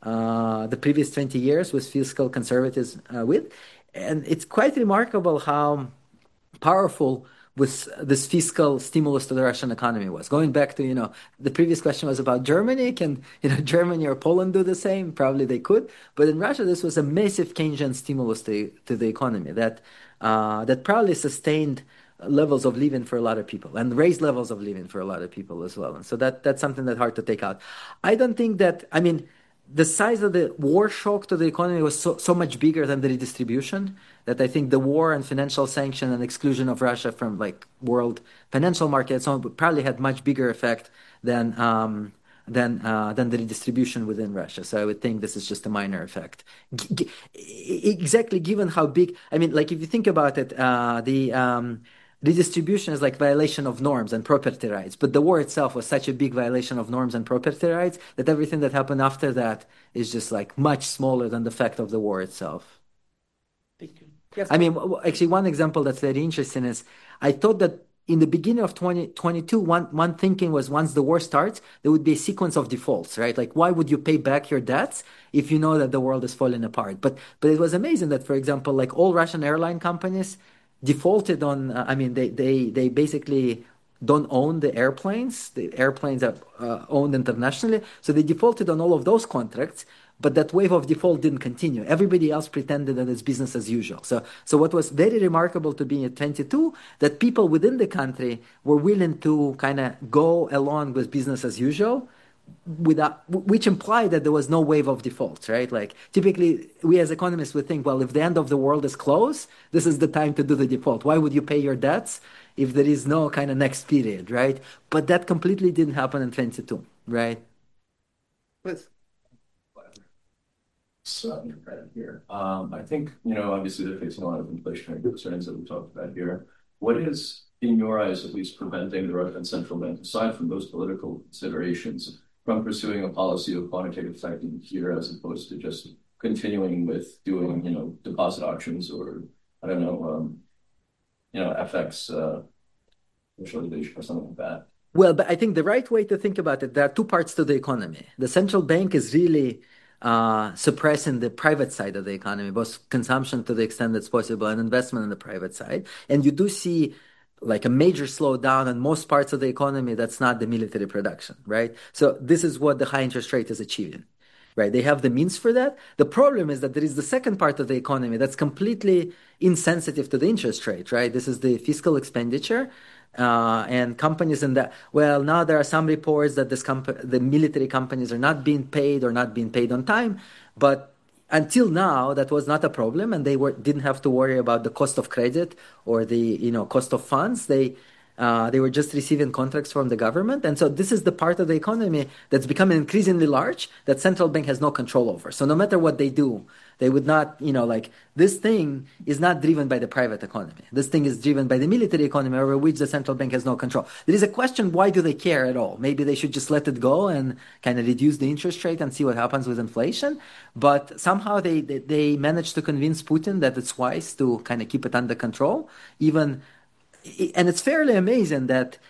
uh, the previous twenty years with fiscal conservatives uh, with. And it's quite remarkable how powerful with this fiscal stimulus to the Russian economy was. Going back to, you know, the previous question was about Germany. Can, you know, Germany or Poland do the same? Probably they could. But in Russia, this was a massive Keynesian stimulus to, to the economy that uh, that probably sustained levels of living for a lot of people and raised levels of living for a lot of people as well. And so that that's something that's hard to take out. I don't think that, I mean, the size of the war shock to the economy was so, so much bigger than the redistribution that I think the war and financial sanction and exclusion of Russia from like world financial markets probably had much bigger effect than um, than uh, than the redistribution within Russia. So I would think this is just a minor effect. G- g- exactly, given how big. I mean, like if you think about it, uh, the um, redistribution is like violation of norms and property rights, but the war itself was such a big violation of norms and property rights that everything that happened after that is just like much smaller than the fact of the war itself. Thank you. Yes, I mean, actually, one example that's very interesting is I thought that in the beginning of twenty twenty-two, one, one thinking was once the war starts, there would be a sequence of defaults, right? Like, why would you pay back your debts if you know that the world is falling apart? But but it was amazing that, for example, like all Russian airline companies defaulted on, uh, I mean, they, they, they basically don't own the airplanes. The airplanes are uh, owned internationally. So they defaulted on all of those contracts, but that wave of default didn't continue. Everybody else pretended that it's business as usual. So, so what was very remarkable to be at twenty-two, that people within the country were willing to kind of go along with business as usual, without, which implied that there was no wave of defaults, right? Like typically we as economists would think, well, if the end of the world is close, this is the time to do the default. Why would you pay your debts if there is no kind of next period, right? But that completely didn't happen in twenty-two, right? Please. So, right here. Um, I think, you know, obviously they're facing a lot of inflationary concerns that we talked about here. What is, in your eyes, at least preventing the Russian central bank, aside from those political considerations, from pursuing a policy of quantitative tightening here as opposed to just continuing with doing, you know, deposit auctions or, I don't know, um, you know, F X uh, socialization or something like that? Well, but I think the right way to think about it, there are two parts to the economy. The central bank is really uh, suppressing the private side of the economy, both consumption to the extent that's possible and investment in the private side. And you do see like a major slowdown in most parts of the economy that's not the military production, right? So this is what the high interest rate is achieving, right? They have the means for that. The problem is that there is the second part of the economy that's completely insensitive to the interest rate, right? This is the fiscal expenditure. Uh, and companies in that, well, now there are some reports that this comp- the military companies are not being paid or not being paid on time, but until now that was not a problem, and they were didn't have to worry about the cost of credit or the you know cost of funds. They uh, they were just receiving contracts from the government, and so this is the part of the economy that's becoming increasingly large that central bank has no control over. So no matter what they do, they would not, you know, like this thing is not driven by the private economy. This thing is driven by the military economy over which the central bank has no control. There is a question, why do they care at all? Maybe they should just let it go and kind of reduce the interest rate and see what happens with inflation. But somehow they, they, they managed to convince Putin that it's wise to kind of keep it under control. Even, and it's fairly amazing that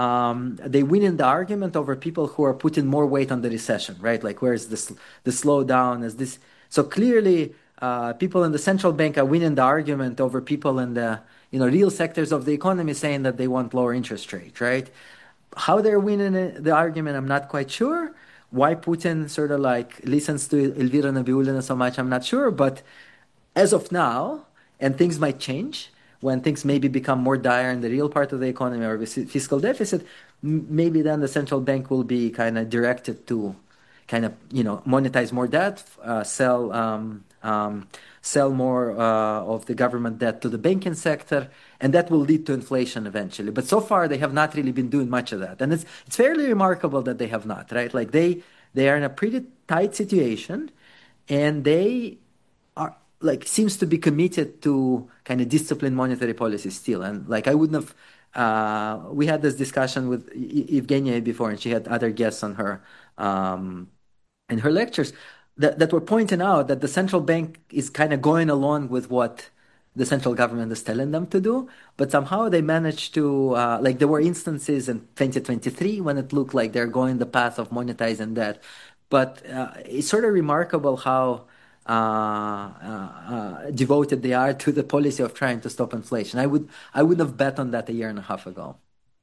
um, they win in the argument over people who are putting more weight on the recession, right? Like, where's this, the slowdown? Is this... So clearly, uh, people in the central bank are winning the argument over people in the you know real sectors of the economy saying that they want lower interest rate, right? How they're winning the argument, I'm not quite sure. Why Putin sort of like listens to Elvira Nabiullina so much, I'm not sure. But as of now, and things might change when things maybe become more dire in the real part of the economy or fiscal deficit, maybe then the central bank will be kind of directed to kind of, you know, monetize more debt, uh, sell um, um, sell more uh, of the government debt to the banking sector, and that will lead to inflation eventually. But so far, they have not really been doing much of that, and it's it's fairly remarkable that they have not, right? Like they they are in a pretty tight situation, and they are like seems to be committed to kind of disciplined monetary policy still. And like I wouldn't have. Uh, we had this discussion with Evgenia before, and she had other guests on her. Um, in her lectures that, that were pointing out that the central bank is kind of going along with what the central government is telling them to do, but somehow they managed to, uh, like there were instances in twenty twenty-three when it looked like they're going the path of monetizing that. But uh, it's sort of remarkable how uh, uh, uh, devoted they are to the policy of trying to stop inflation. I would, I would have bet on that a year and a half ago.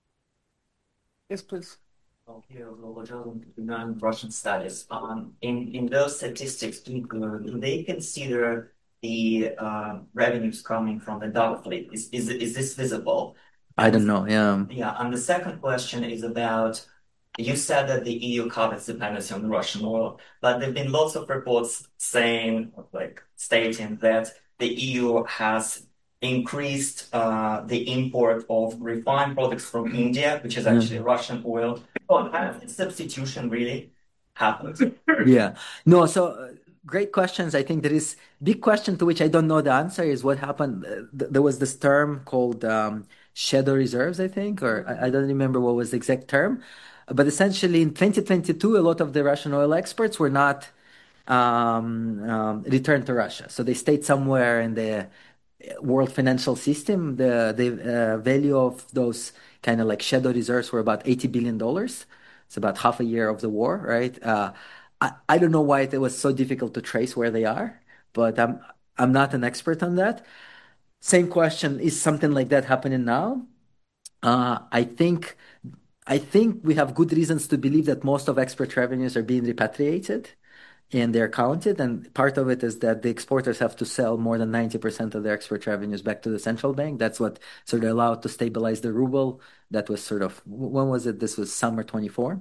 Yes, please. Okay, non Russian studies. Um, in in those statistics, do, do they consider the uh, revenues coming from the dark fleet? Is is is this visible? I don't know. Yeah. Yeah. And the second question is about. You said that the E U cut its dependency on Russian oil, but there've been lots of reports saying, like, stating that the E U has increased uh, the import of refined products from India, which is actually mm. Russian oil. Oh, kind of substitution really happened. Yeah. No, so uh, great questions. I think there is big question to which I don't know the answer is what happened. Uh, th- there was this term called um, shadow reserves, I think, or I, I don't remember what was the exact term. But essentially in twenty twenty-two, a lot of the Russian oil exports were not um, um, returned to Russia. So they stayed somewhere in the world financial system. The, the uh, value of those kind of like shadow reserves were about eighty billion dollars. It's about half a year of the war, right? Uh, I, I don't know why it was so difficult to trace where they are, but I'm, I'm not an expert on that. Same question, is something like that happening now? Uh, I think I think we have good reasons to believe that most of export revenues are being repatriated. and they're counted. And part of it is that the exporters have to sell more than ninety percent of their export revenues back to the central bank. That's what sort of allowed to stabilize the ruble. That was sort of, when was it? This was summer twenty-four,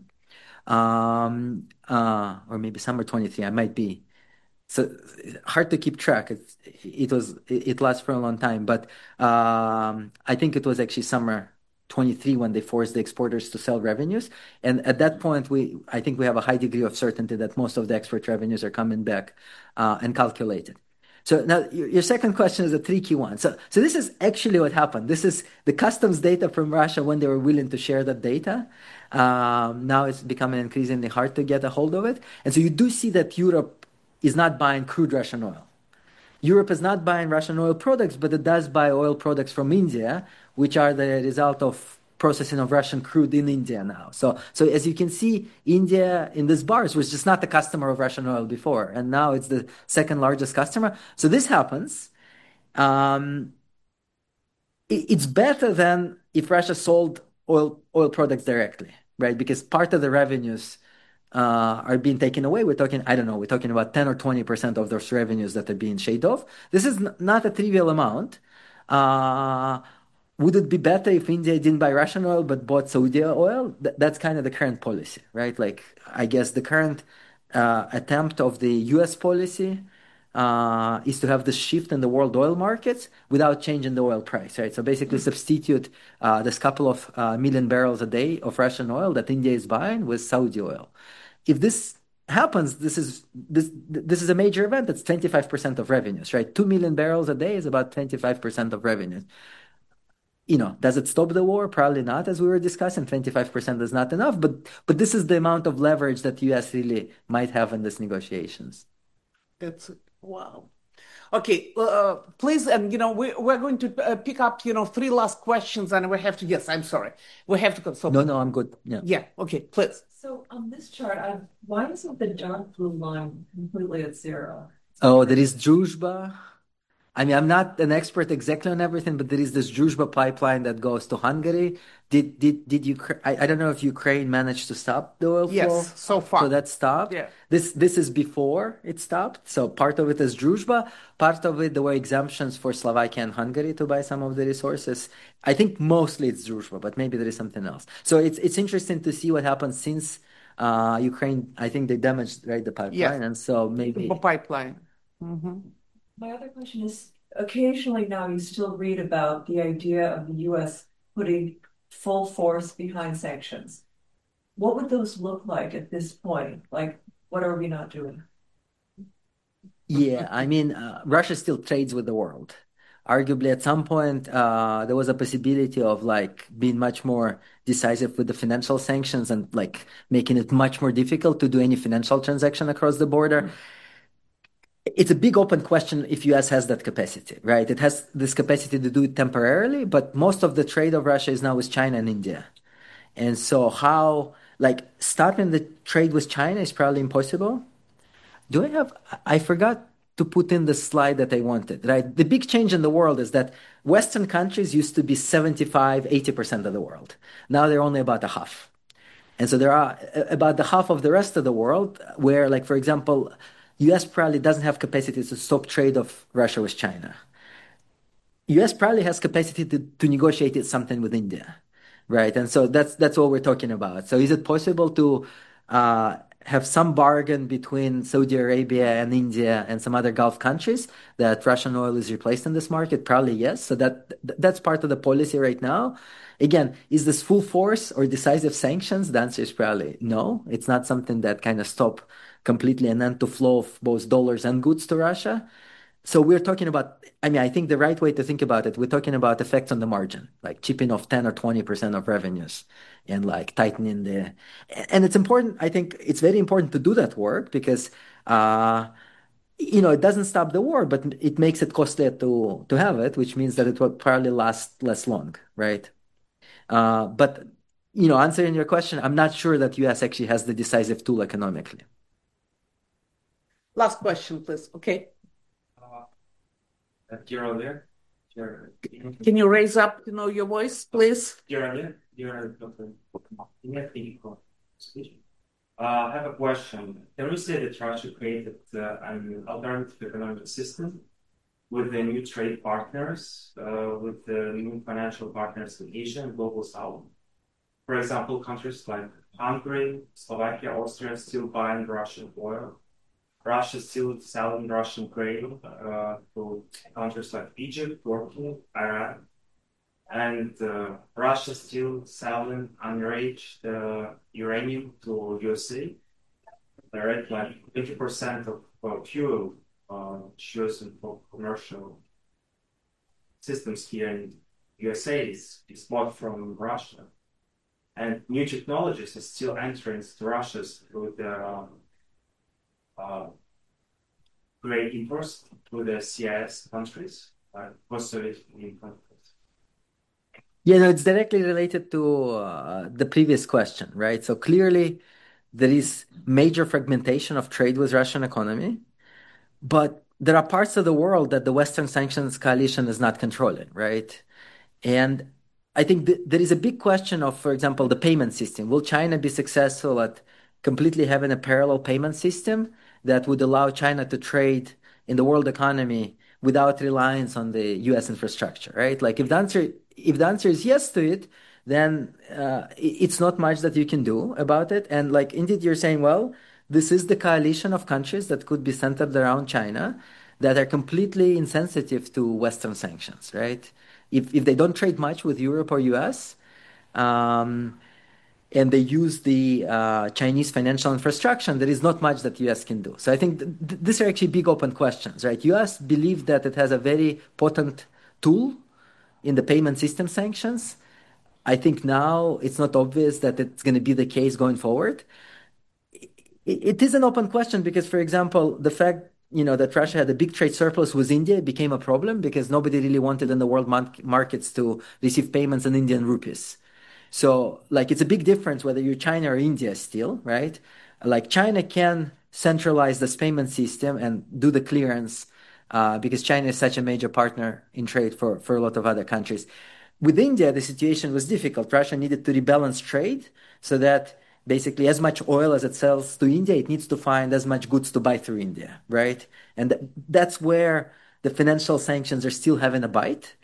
um, uh, or maybe summer twenty-three. I might be. So hard to keep track. It's, it was it, it lasts for a long time, but um, I think it was actually summer twenty-three when they forced the exporters to sell revenues. And at that point, we I think we have a high degree of certainty that most of the export revenues are coming back uh, and calculated. So now your, your second question is a tricky one. So so this is actually what happened. This is the customs data from Russia when they were willing to share that data. Um, now it's becoming increasingly hard to get a hold of it. And so you do see that Europe is not buying crude Russian oil. Europe is not buying Russian oil products, but it does buy oil products from India, which are the result of processing of Russian crude in India now. So, so as you can see, India in these bars was just not a customer of Russian oil before, and now it's the second largest customer. So this happens. Um, it, it's better than if Russia sold oil oil products directly, right? Because part of the revenues uh, are being taken away. We're talking, I don't know, we're talking about ten or twenty percent of those revenues that are being shaved off. This is n- not a trivial amount. Uh, would it be better if India didn't buy Russian oil but bought Saudi oil? Th- that's kind of the current policy, right? Like, I guess the current uh, attempt of the U S policy uh, is to have this shift in the world oil markets without changing the oil price, right? So basically substitute uh, this couple of uh, million barrels a day of Russian oil that India is buying with Saudi oil. If this happens, this is this this is a major event. That's twenty-five percent of revenues, right? Two million barrels a day is about twenty-five percent of revenues. You know, does it stop the war? Probably not, as we were discussing. twenty-five percent is not enough, but but this is the amount of leverage that the U S really might have in these negotiations. That's wow. Okay, uh, please, and you know, we, we're going to uh, pick up, you know, three last questions, and we have to, yes, I'm sorry. We have to go. So, No, no, I'm good. Yeah. yeah, okay, please. So on this chart, I, why isn't the dark blue line completely at zero? Oh, there is Druzhba. I mean, I'm not an expert exactly on everything, but there is this Druzhba pipeline that goes to Hungary. Did did did you? I, I don't know if Ukraine managed to stop the oil flow. Yes, so far. So that stopped. Yeah. This this is before it stopped. So part of it is Druzhba. Part of it there were exemptions for Slovakia and Hungary to buy some of the resources. I think mostly it's Druzhba, but maybe there is something else. So it's it's interesting to see what happens since uh, Ukraine. I think they damaged right the pipeline, Yes. and so maybe The pipeline. Mm-hmm. My other question is, occasionally now you still read about the idea of the U S putting full force behind sanctions. What would those look like at this point? Like, what are we not doing? Yeah, I mean, uh, Russia still trades with the world. Arguably, at some point, uh, there was a possibility of like being much more decisive with the financial sanctions and like making it much more difficult to do any financial transaction across the border. It's a big open question if U S has that capacity, right? It has this capacity to do it temporarily, but most of the trade of Russia is now with China and India. And so how, like, stopping the trade with China is probably impossible. Do I have, I forgot to put in the slide that I wanted, right? The big change in the world is that Western countries used to be seventy-five, eighty percent of the world. Now they're only about a half. And so there are about the half of the rest of the world where, like, for example, U S probably doesn't have capacity to stop trade of Russia with China. U S probably has capacity to, to negotiate something with India, right? And so that's that's what we're talking about. So is it possible to uh, have some bargain between Saudi Arabia and India and some other Gulf countries that Russian oil is replaced in this market? Probably yes. So that that's part of the policy right now. Again, is this full force or decisive sanctions? The answer is probably no. It's not something that kind of stop completely an end to flow of both dollars and goods to Russia. So we're talking about, I mean, I think the right way to think about it, we're talking about effects on the margin, like chipping off ten or twenty percent of revenues and like tightening the, and it's important, I think it's very important to do that work because, uh, you know, it doesn't stop the war, but it makes it costlier to, to have it, which means that it will probably last less long, right? Uh, but, you know, answering your question, I'm not sure that U S actually has the decisive tool economically. Last question, please. Okay. Uh, You're there. You're, Can you raise up, you know, your voice, please? you're there. You're Doctor Uh, I have a question. Can we say that Russia created uh, an alternative economic system with the new trade partners, uh, with the new financial partners in Asia and Global South? For example, countries like Hungary, Slovakia, Austria still buying Russian oil. Russia still selling Russian grain uh, to countries like Egypt, Turkey, Iran. And uh, Russia still selling enriched uh, uranium to U S A. Right, like eighty percent of uh, fuel uh, used for commercial systems here in U S A is, is bought from Russia. And new technologies are still entering to Russia through the uh, uh, great imports to the C I S countries, like post-Soviet Union countries. Yeah, no, it's directly related to uh, the previous question, right? So clearly, there is major fragmentation of trade with Russian economy, but there are parts of the world that the Western sanctions coalition is not controlling, right? And I think th- there is a big question of, for example, the payment system. Will China be successful at completely having a parallel payment system that would allow China to trade in the world economy without reliance on the U S infrastructure, right? Like if the answer if the answer is yes to it, then uh, it's not much that you can do about it. And like indeed, you're saying, well, this is the coalition of countries that could be centered around China that are completely insensitive to Western sanctions, right? If if they don't trade much with Europe or U S, um, and they use the uh, Chinese financial infrastructure, there is not much that U S can do. So I think th- th- these are actually big open questions, right? U S believes that it has a very potent tool in the payment system sanctions. I think now it's not obvious that it's going to be the case going forward. It, it is an open question because, for example, the fact you know that Russia had a big trade surplus with India became a problem because nobody really wanted in the world mon- markets to receive payments in Indian rupees. So, like, it's a big difference whether you're China or India still, right? Like, China can centralize this payment system and do the clearance uh, because China is such a major partner in trade for, for a lot of other countries. With India, the situation was difficult. Russia needed to rebalance trade so that basically as much oil as it sells to India, it needs to find as much goods to buy through India, right? And th- that's where the financial sanctions are still having a bite.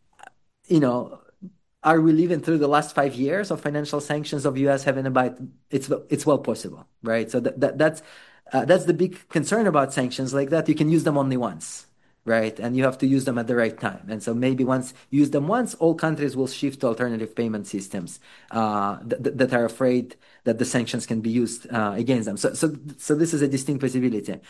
You know, are we living through the last five years of financial sanctions of U S having a bite? It's it's well possible, right? So that, that that's uh, that's the big concern about sanctions like that. You can use them only once, right? And you have to use them at the right time. And so maybe once you use them once, all countries will shift to alternative payment systems uh, th- that are afraid that the sanctions can be used uh, against them. So so so this is a distinct possibility.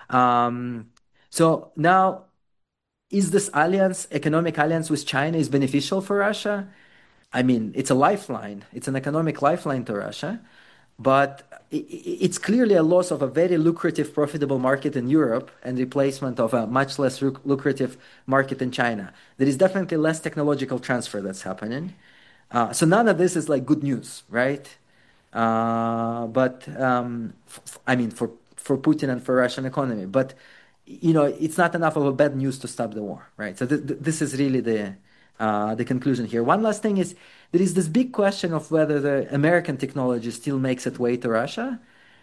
Um, so now, is this alliance, economic alliance with China, is beneficial for Russia? I mean, it's a lifeline. It's an economic lifeline to Russia, but it's clearly a loss of a very lucrative, profitable market in Europe and replacement of a much less lucrative market in China. There is definitely less technological transfer that's happening. Uh, so none of this is like good news, right? Uh, but um, f- I mean, for for Putin and for Russian economy, but you know, it's not enough of a bad news to stop the war, right? So th- th- this is really the uh, the conclusion here. One last thing is there is this big question of whether the American technology still makes its way to Russia,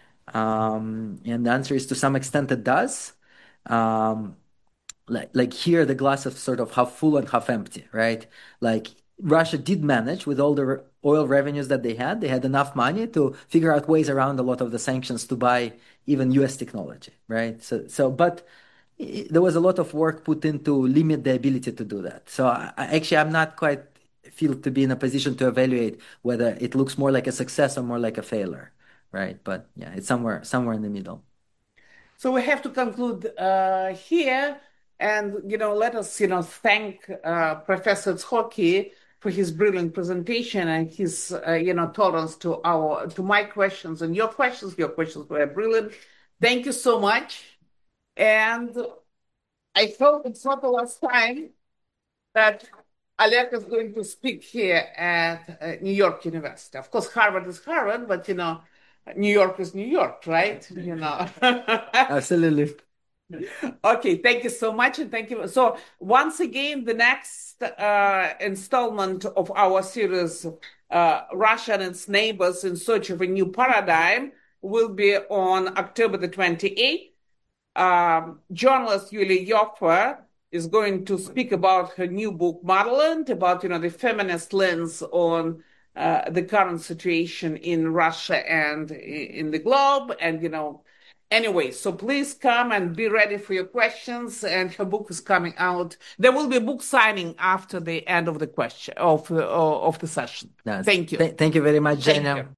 um, and the answer is to some extent it does. Um, like like here the glass is sort of half full and half empty, right? Like Russia did manage with all the re- oil revenues that they had, they had enough money to figure out ways around a lot of the sanctions to buy even U S technology, right? So so but i- there was a lot of work put in to limit the ability to do that. So I, I- actually I'm not quite feel to be in a position to evaluate whether it looks more like a success or more like a failure, right? But yeah, it's somewhere somewhere in the middle. So we have to conclude uh, here, and you know, let us you know thank uh, Professor Tshoki for his brilliant presentation and his uh, you know tolerance to our to my questions and your questions. Your questions were brilliant. Thank you so much, and I hope it's not the last time that Oleg is going to speak here at uh, New York University. Of course, Harvard is Harvard, but you know, New York is New York, right? You know. Absolutely. Okay, thank you so much, and thank you. So once again, the next uh, installment of our series, uh, Russia and its neighbors in search of a new paradigm, will be on October the twenty-eighth. Um, journalist Yulia Yoffa is going to speak about her new book, Motherland, about, you know, the feminist lens on uh, the current situation in Russia and in the globe. And, you know, anyway, so please come and be ready for your questions. And her book is coming out. There will be a book signing after the end of the question of, uh, of the session. Yes. Thank you. Th- thank you very much, Thank Jenya. you.